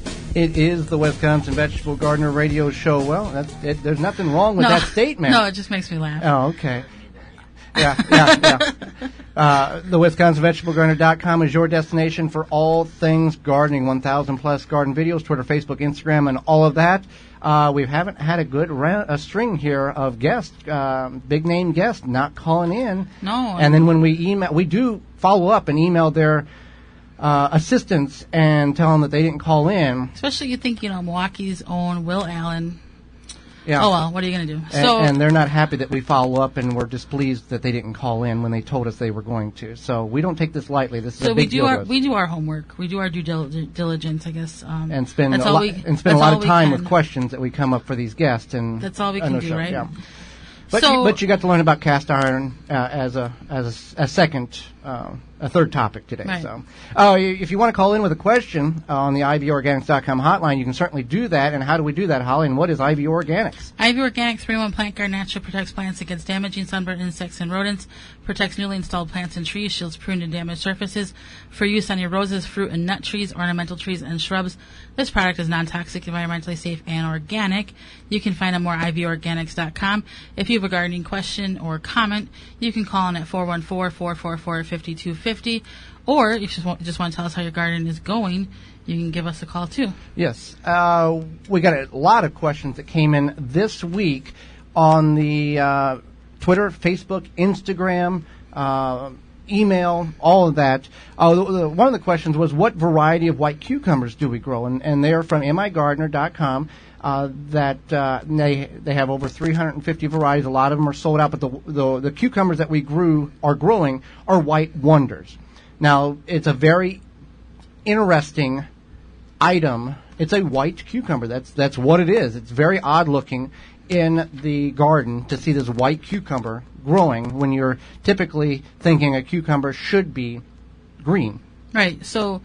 It is the Wisconsin Vegetable Gardener Radio Show. Well, that's, it, there's nothing wrong with no. that statement. No, it just makes me laugh. Oh, okay. Yeah, yeah, yeah. Uh, the Wisconsin Vegetable Gardener dot com is your destination for all things gardening. one thousand plus garden videos, Twitter, Facebook, Instagram, and all of that. Uh, we haven't had a good ra- a string here of guests, uh, big name guests, not calling in. No. And then when we email, we do follow up and email their uh, assistants and tell them that they didn't call in. Especially you think, you know, Milwaukee's own Will Allen. Yeah. Oh, well, what are you going to do? And, so, and they're not happy that we follow up, and we're displeased that they didn't call in when they told us they were going to. So we don't take this lightly. This is so a we big do deal our to us. we do our homework. We do our due dil- diligence, I guess. Um, and spend that's a all lot we, and spend a that's lot all of we time can. with questions that we come up for these guests. And That's all we on can the do, show, right? Yeah. But So- you, but you got to learn about cast iron uh, as a as a, a second uh, a third topic today. Right. So, uh, if you want to call in with a question uh, on the I V Organics dot com hotline, you can certainly do that. And how do we do that, Holly? And what is I V Organics? I V Organic three in one Plant Guard naturally protects plants against damaging sunburn, insects, and rodents, protects newly installed plants and trees, shields pruned and damaged surfaces for use on your roses, fruit, and nut trees, ornamental trees, and shrubs. This product is non-toxic, environmentally safe, and organic. You can find out more at I V Organics dot com. If you have a gardening question or comment, you can call in at four one four, four four four, five two five zero. Or if you just want, just want to tell us how your garden is going, you can give us a call too. Yes. Uh, we got a lot of questions that came in this week on the uh, Twitter, Facebook, Instagram, uh, email, all of that. Uh, the, the, one of the questions was, what variety of white cucumbers do we grow? And, and they're from M I Gardener dot com. Uh, that uh, they they have over three hundred fifty varieties. A lot of them are sold out, but the, the the cucumbers that we grew are growing are White Wonders. Now, it's a very interesting item. It's a white cucumber. That's that's what it is. It's very odd looking in the garden to see this white cucumber growing when you're typically thinking a cucumber should be green. Right. So,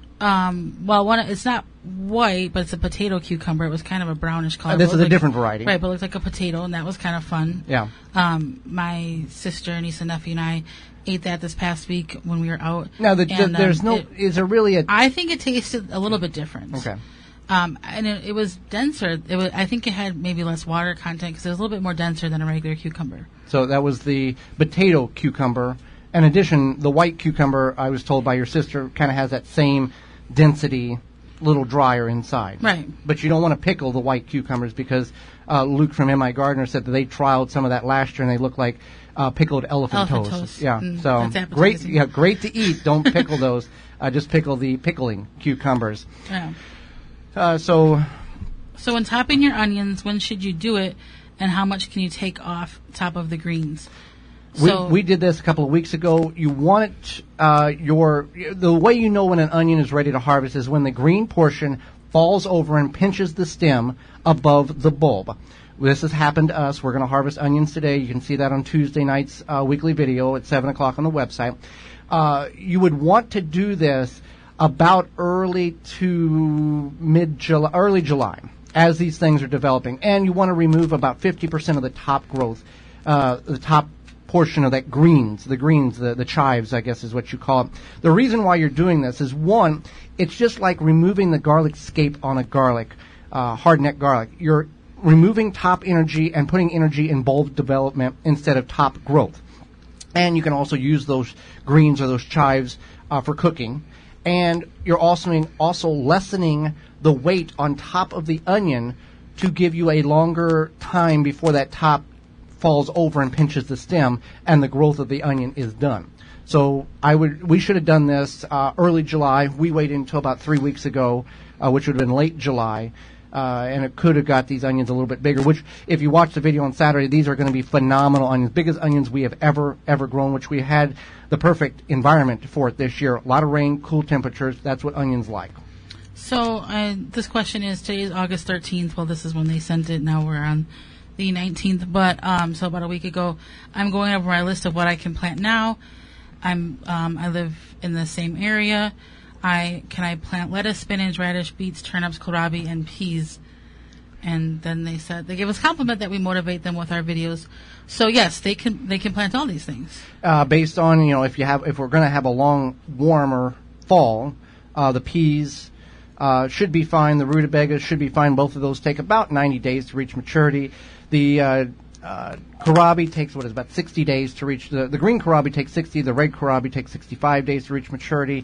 um, well, one it's not white, but it's a potato cucumber. It was kind of a brownish color. Uh, this It is looked a like- different variety. Right, but it looked like a potato, and that was kind of fun. Yeah. Um, my sister, niece, and nephew and I ate that this past week when we were out. Now, the, the, and, um, there's no. it- is there really a? I think it tasted a little bit different. Okay. Um, and it, it was denser. It was, I think it had maybe less water content because it was a little bit more denser than a regular cucumber. So that was the potato cucumber. In addition, the white cucumber, I was told by your sister, kind of has that same density, little drier inside. Right. But you don't want to pickle the white cucumbers because uh, Luke from M I Gardener said that they trialed some of that last year and they look like uh, pickled elephant, Elephant toes. toast. Yeah. Mm, so that's great. appetizing. Yeah, great to eat. Don't pickle those. Uh, just pickle the pickling cucumbers. Yeah. Uh, so. So when topping your onions, when should you do it, and how much can you take off top of the greens? So We, we did this a couple of weeks ago. You want it, uh, your the way you know when an onion is ready to harvest is when the green portion falls over and pinches the stem above the bulb. This has happened to us. We're going to harvest onions today. You can see that on Tuesday night's uh, weekly video at seven o'clock on the website. Uh, you would want to do this about early to mid-July, early July, as these things are developing. And you want to remove about fifty percent of the top growth, uh, the top portion of that greens, the greens, the, the chives, I guess is what you call it. The reason why you're doing this is, one, it's just like removing the garlic scape on a garlic, uh, hard-neck garlic. You're removing top energy and putting energy in bulb development instead of top growth. And you can also use those greens or those chives uh, for cooking. and you're also also lessening the weight on top of the onion to give you a longer time before that top falls over and pinches the stem, and the growth of the onion is done. So I would, we should have done this uh, early July. We waited until about three weeks ago, uh, which would have been late July, uh, and it could have got these onions a little bit bigger. Which, if you watch the video on Saturday, these are going to be phenomenal onions, biggest onions we have ever ever grown. Which we had the perfect environment for it this year. A lot of rain, cool temperatures. That's what onions like. So uh, this question is, today is August thirteenth. Well, this is when they sent it. Now we're on the nineteenth. But um, so about a week ago, I'm going over my list of what I can plant now. I'm um, I live in the same area. I can I plant lettuce, spinach, radish, beets, turnips, kohlrabi, and peas. And then they said they gave us a compliment that we motivate them with our videos. So yes, they can they can plant all these things. Uh, based on, you know, if you have if we're going to have a long, warmer fall, uh, the peas uh, should be fine. The rutabagas should be fine. Both of those take about ninety days to reach maturity. The uh, uh, kohlrabi takes what is about sixty days to reach the the green kohlrabi takes sixty. The red kohlrabi takes sixty-five days to reach maturity,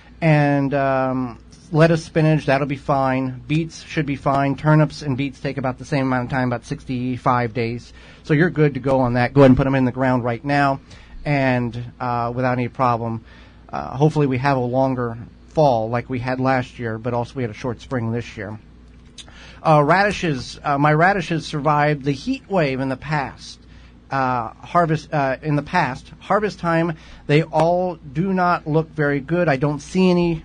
and um, lettuce, spinach, that'll be fine. Beets should be fine. Turnips and beets take about the same amount of time, about sixty-five days. So you're good to go on that. Go ahead and put them in the ground right now, and uh, without any problem. Uh, hopefully we have a longer fall like we had last year, but also we had a short spring this year. Uh, radishes, uh, my radishes survived the heat wave in the past. Uh, harvest uh, in the past harvest time, they all do not look very good. I don't see any.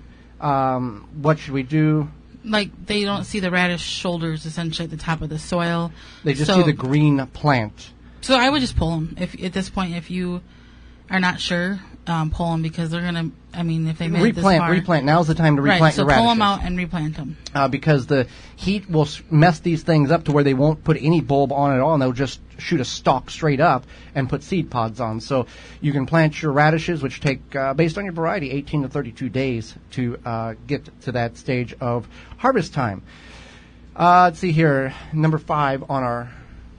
Um, what should we do? Like, they don't see the radish shoulders essentially at the top of the soil. They just so, see the green plant. So I would just pull them. If at this point, if you are not sure, um, pull them, because they're gonna. I mean, if they made replant, it this far, replant. Now's the time to replant right, so your radishes. pull them out and replant them. Uh, because the heat will s- mess these things up to where they won't put any bulb on at all, and they'll just shoot a stalk straight up and put seed pods on. So you can plant your radishes, which take, uh, based on your variety, eighteen to thirty-two days to uh, get to that stage of harvest time. Uh, let's see here, number five on our.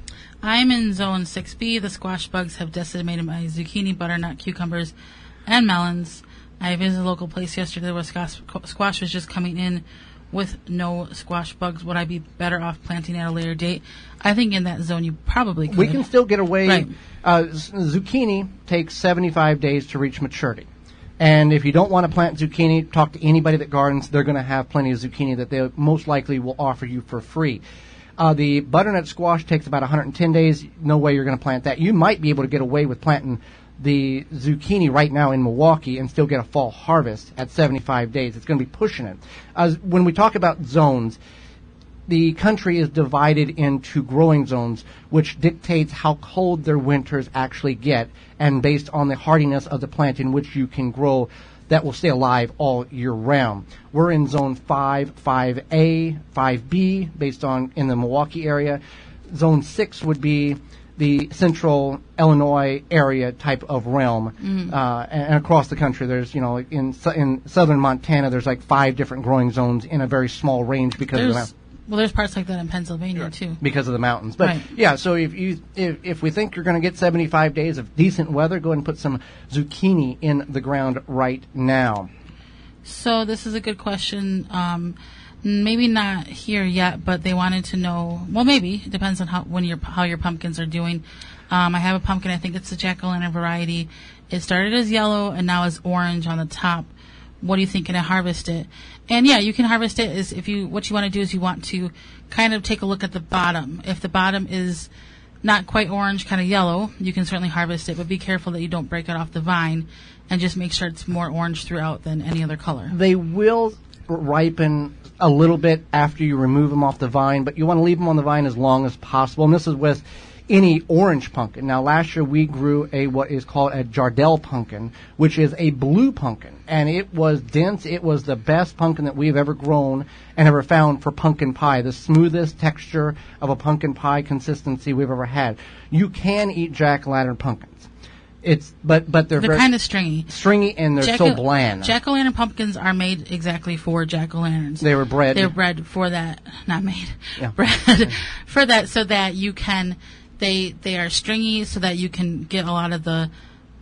I'm in zone six B. The squash bugs have decimated my zucchini, butternut, cucumbers, and melons. I visited a local place yesterday where squash, squash was just coming in with no squash bugs. Would I be better off planting at a later date? I think in that zone you probably could. We can still get away. Right. Uh, z- zucchini takes seventy-five days to reach maturity. And if you don't want to plant zucchini, talk to anybody that gardens. They're going to have plenty of zucchini that they most likely will offer you for free. Uh, the butternut squash takes about one hundred ten days. No way you're going to plant that. You might be able to get away with planting the zucchini right now in Milwaukee and still get a fall harvest at seventy-five days. It's going to be pushing it. Uh, when we talk about zones, the country is divided into growing zones, which dictates how cold their winters actually get, and based on the hardiness of the plant in which you can grow, that will stay alive all year round. We're in zone five, five A, five B, based on in the Milwaukee area. Zone six would be the central Illinois area type of realm. Mm. Uh, and, and across the country, there's, you know, in in southern Montana, there's like five different growing zones in a very small range because there's, of the mountains. Well, there's parts like that in Pennsylvania, too. Because of the mountains. But, right. yeah, so if you if, if we think you're going to get seventy-five days of decent weather, go ahead and put some zucchini in the ground right now. So this is a good question. Um, maybe not here yet, but they wanted to know. Well, maybe it depends on how when your how your pumpkins are doing. Um, I have a pumpkin. I think it's the jack-o'-lantern variety. It started as yellow and now is orange on the top. What do you think? Can I harvest it? And yeah, you can harvest it. Is if you what you want to do is you want to kind of take a look at the bottom. If the bottom is not quite orange, kind of yellow, you can certainly harvest it. But be careful that you don't break it off the vine, and just make sure it's more orange throughout than any other color. They will ripen a little bit after you remove them off the vine, but you want to leave them on the vine as long as possible. And this is with any orange pumpkin. Now, last year we grew a what is called a Jardel pumpkin, which is a blue pumpkin, and it was dense. It was the best pumpkin that we've ever grown and ever found for pumpkin pie. The smoothest texture of a pumpkin pie consistency we've ever had. You can eat jack-o'-lantern pumpkins. It's but but they're, they're very kind of stringy, stringy, and they're Jack- so bland. Jack-o'-lantern pumpkins are made exactly for jack-o'-lanterns. They were bred. They're bred for that. Not made. Yeah. Bred for that, so that you can. They they are stringy, so that you can get a lot of the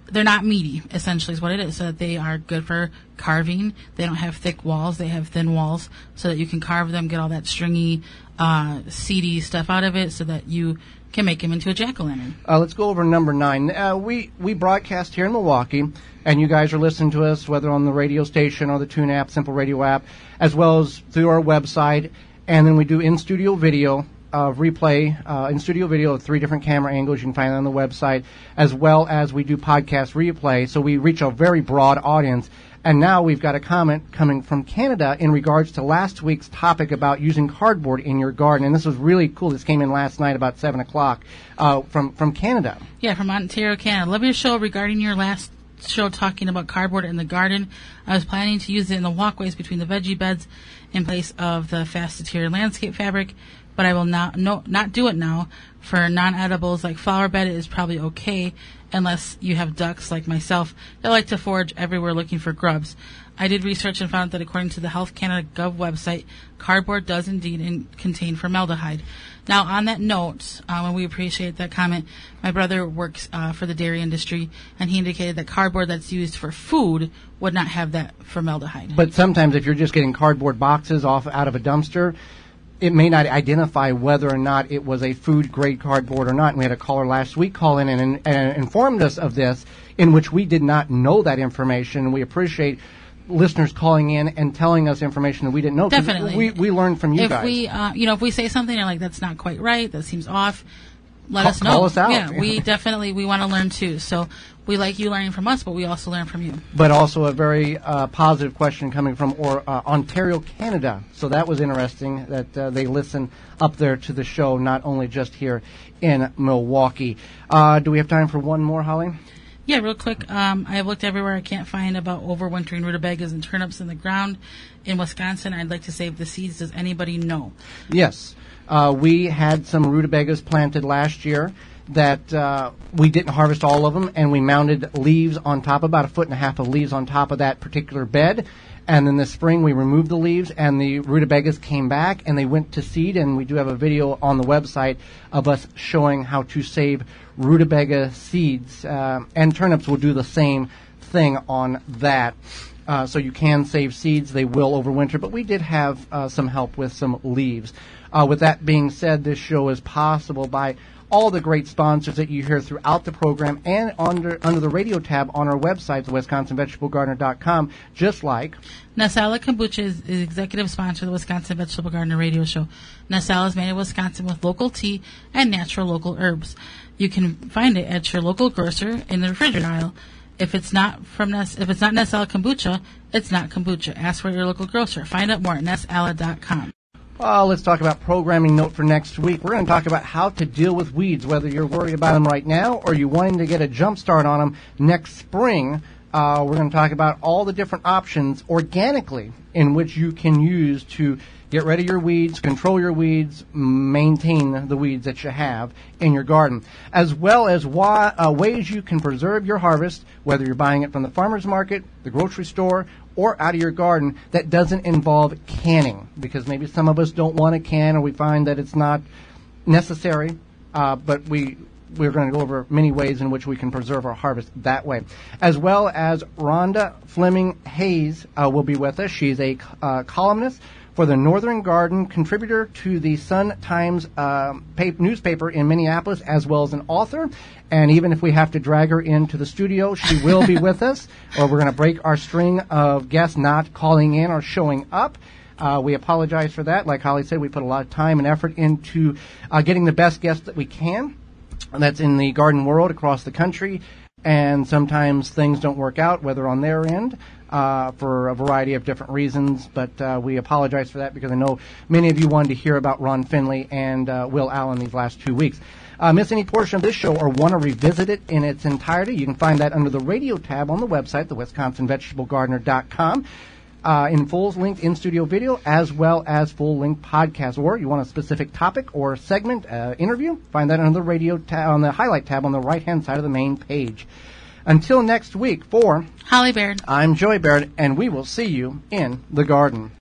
they're not meaty, essentially is what it is. So that they are good for carving. They don't have thick walls. They have thin walls so that you can carve them, get all that stringy, uh, seedy stuff out of it so that you can make them into a jack-o'-lantern. Uh, let's go over number nine. Uh, we, we broadcast here in Milwaukee, and you guys are listening to us, whether on the radio station or the Tune app, Simple Radio app, as well as through our website. And then we do in-studio video of replay, uh, in-studio video of three different camera angles. You can find it on the website, as well as we do podcast replay. So we reach a very broad audience. And now we've got a comment coming from Canada in regards to last week's topic about using cardboard in your garden. And this was really cool. This came in last night about seven o'clock uh, from, from Canada. Yeah, from Ontario, Canada. Love your show regarding your last show talking about cardboard in the garden. I was planning to use it in the walkways between the veggie beds in place of the Faceteer landscape fabric, but I will not no, not do it now. For non-edibles like flower bed, it is probably okay unless you have ducks like myself that like to forage everywhere looking for grubs. I did research and found that according to the Health Canada Gov website, cardboard does indeed in, contain formaldehyde. Now, on that note, um, and we appreciate that comment, my brother works uh, for the dairy industry, and he indicated that cardboard that's used for food would not have that formaldehyde. But sometimes if you're just getting cardboard boxes off out of a dumpster, it may not identify whether or not it was a food-grade cardboard or not. And we had a caller last week call in and, and informed us of this, in which we did not know that information. We appreciate listeners calling in and telling us information that we didn't know. Definitely. We, we learned from you if guys. If we, uh, you know, if we say something and like, that's not quite right, that seems off, let call, us know. Call us out. Yeah, we definitely, we want to learn too. So we like you learning from us, but we also learn from you. But also a very uh, positive question coming from or, uh, Ontario, Canada. So that was interesting that uh, they listen up there to the show, not only just here in Milwaukee. Uh, do we have time for one more, Holly? Yeah, real quick. Um, I have looked everywhere. I can't find about overwintering rutabagas and turnips in the ground in Wisconsin. I'd like to save the seeds. Does anybody know? Yes. Uh, we had some rutabagas planted last year that uh, we didn't harvest all of them, and we mounted leaves on top, about a foot and a half of leaves on top of that particular bed. And then this spring we removed the leaves, and the rutabagas came back, and they went to seed, and we do have a video on the website of us showing how to save rutabaga seeds. Uh, and turnips will do the same thing on that. Uh, so you can save seeds. They will overwinter, but we did have uh, some help with some leaves. Uh, with that being said, this show is possible by all the great sponsors that you hear throughout the program and under under the radio tab on our website, the wisconsin vegetable gardener dot com, just like Nasala Kombucha is the executive sponsor of the Wisconsin Vegetable Gardener radio show. Nasala is made in Wisconsin with local tea and natural local herbs. You can find it at your local grocer in the refrigerator aisle. If it's not from Nas- if it's not Nasala Kombucha, it's not kombucha. Ask for your local grocer. Find out more at nasala dot com. Well, let's talk about programming note for next week. We're going to talk about how to deal with weeds, whether you're worried about them right now or you're wanting to get a jump start on them next spring. Uh, we're going to talk about all the different options organically in which you can use to get rid of your weeds, control your weeds, maintain the weeds that you have in your garden, as well as why, uh, ways you can preserve your harvest, whether you're buying it from the farmer's market, the grocery store, or out of your garden, that doesn't involve canning, because maybe some of us don't want to can, or we find that it's not necessary, uh, but we we're going to go over many ways in which we can preserve our harvest that way. As well as Rhonda Fleming Hayes uh, will be with us. She's a uh, columnist for the Northern Garden, contributor to the Sun-Times uh, paper, newspaper in Minneapolis, as well as an author. And even if we have to drag her into the studio, she will be with us, or we're going to break our string of guests not calling in or showing up. Uh, we apologize for that. Like Holly said, we put a lot of time and effort into uh, getting the best guests that we can. And that's in the garden world across the country. And sometimes things don't work out, whether on their end, uh, for a variety of different reasons. But uh, we apologize for that, because I know many of you wanted to hear about Ron Finley and uh, Will Allen these last two weeks. Uh, miss any portion of this show or want to revisit it in its entirety, you can find that under the radio tab on the website, the wisconsin vegetable gardener dot com. Uh, in full-length in-studio video, as well as full-length podcast. Or you want a specific topic or segment, uh, interview, find that on the radio tab, on the highlight tab on the right-hand side of the main page. Until next week, for Holly Baird, I'm Joey Baird, and we will see you in the garden.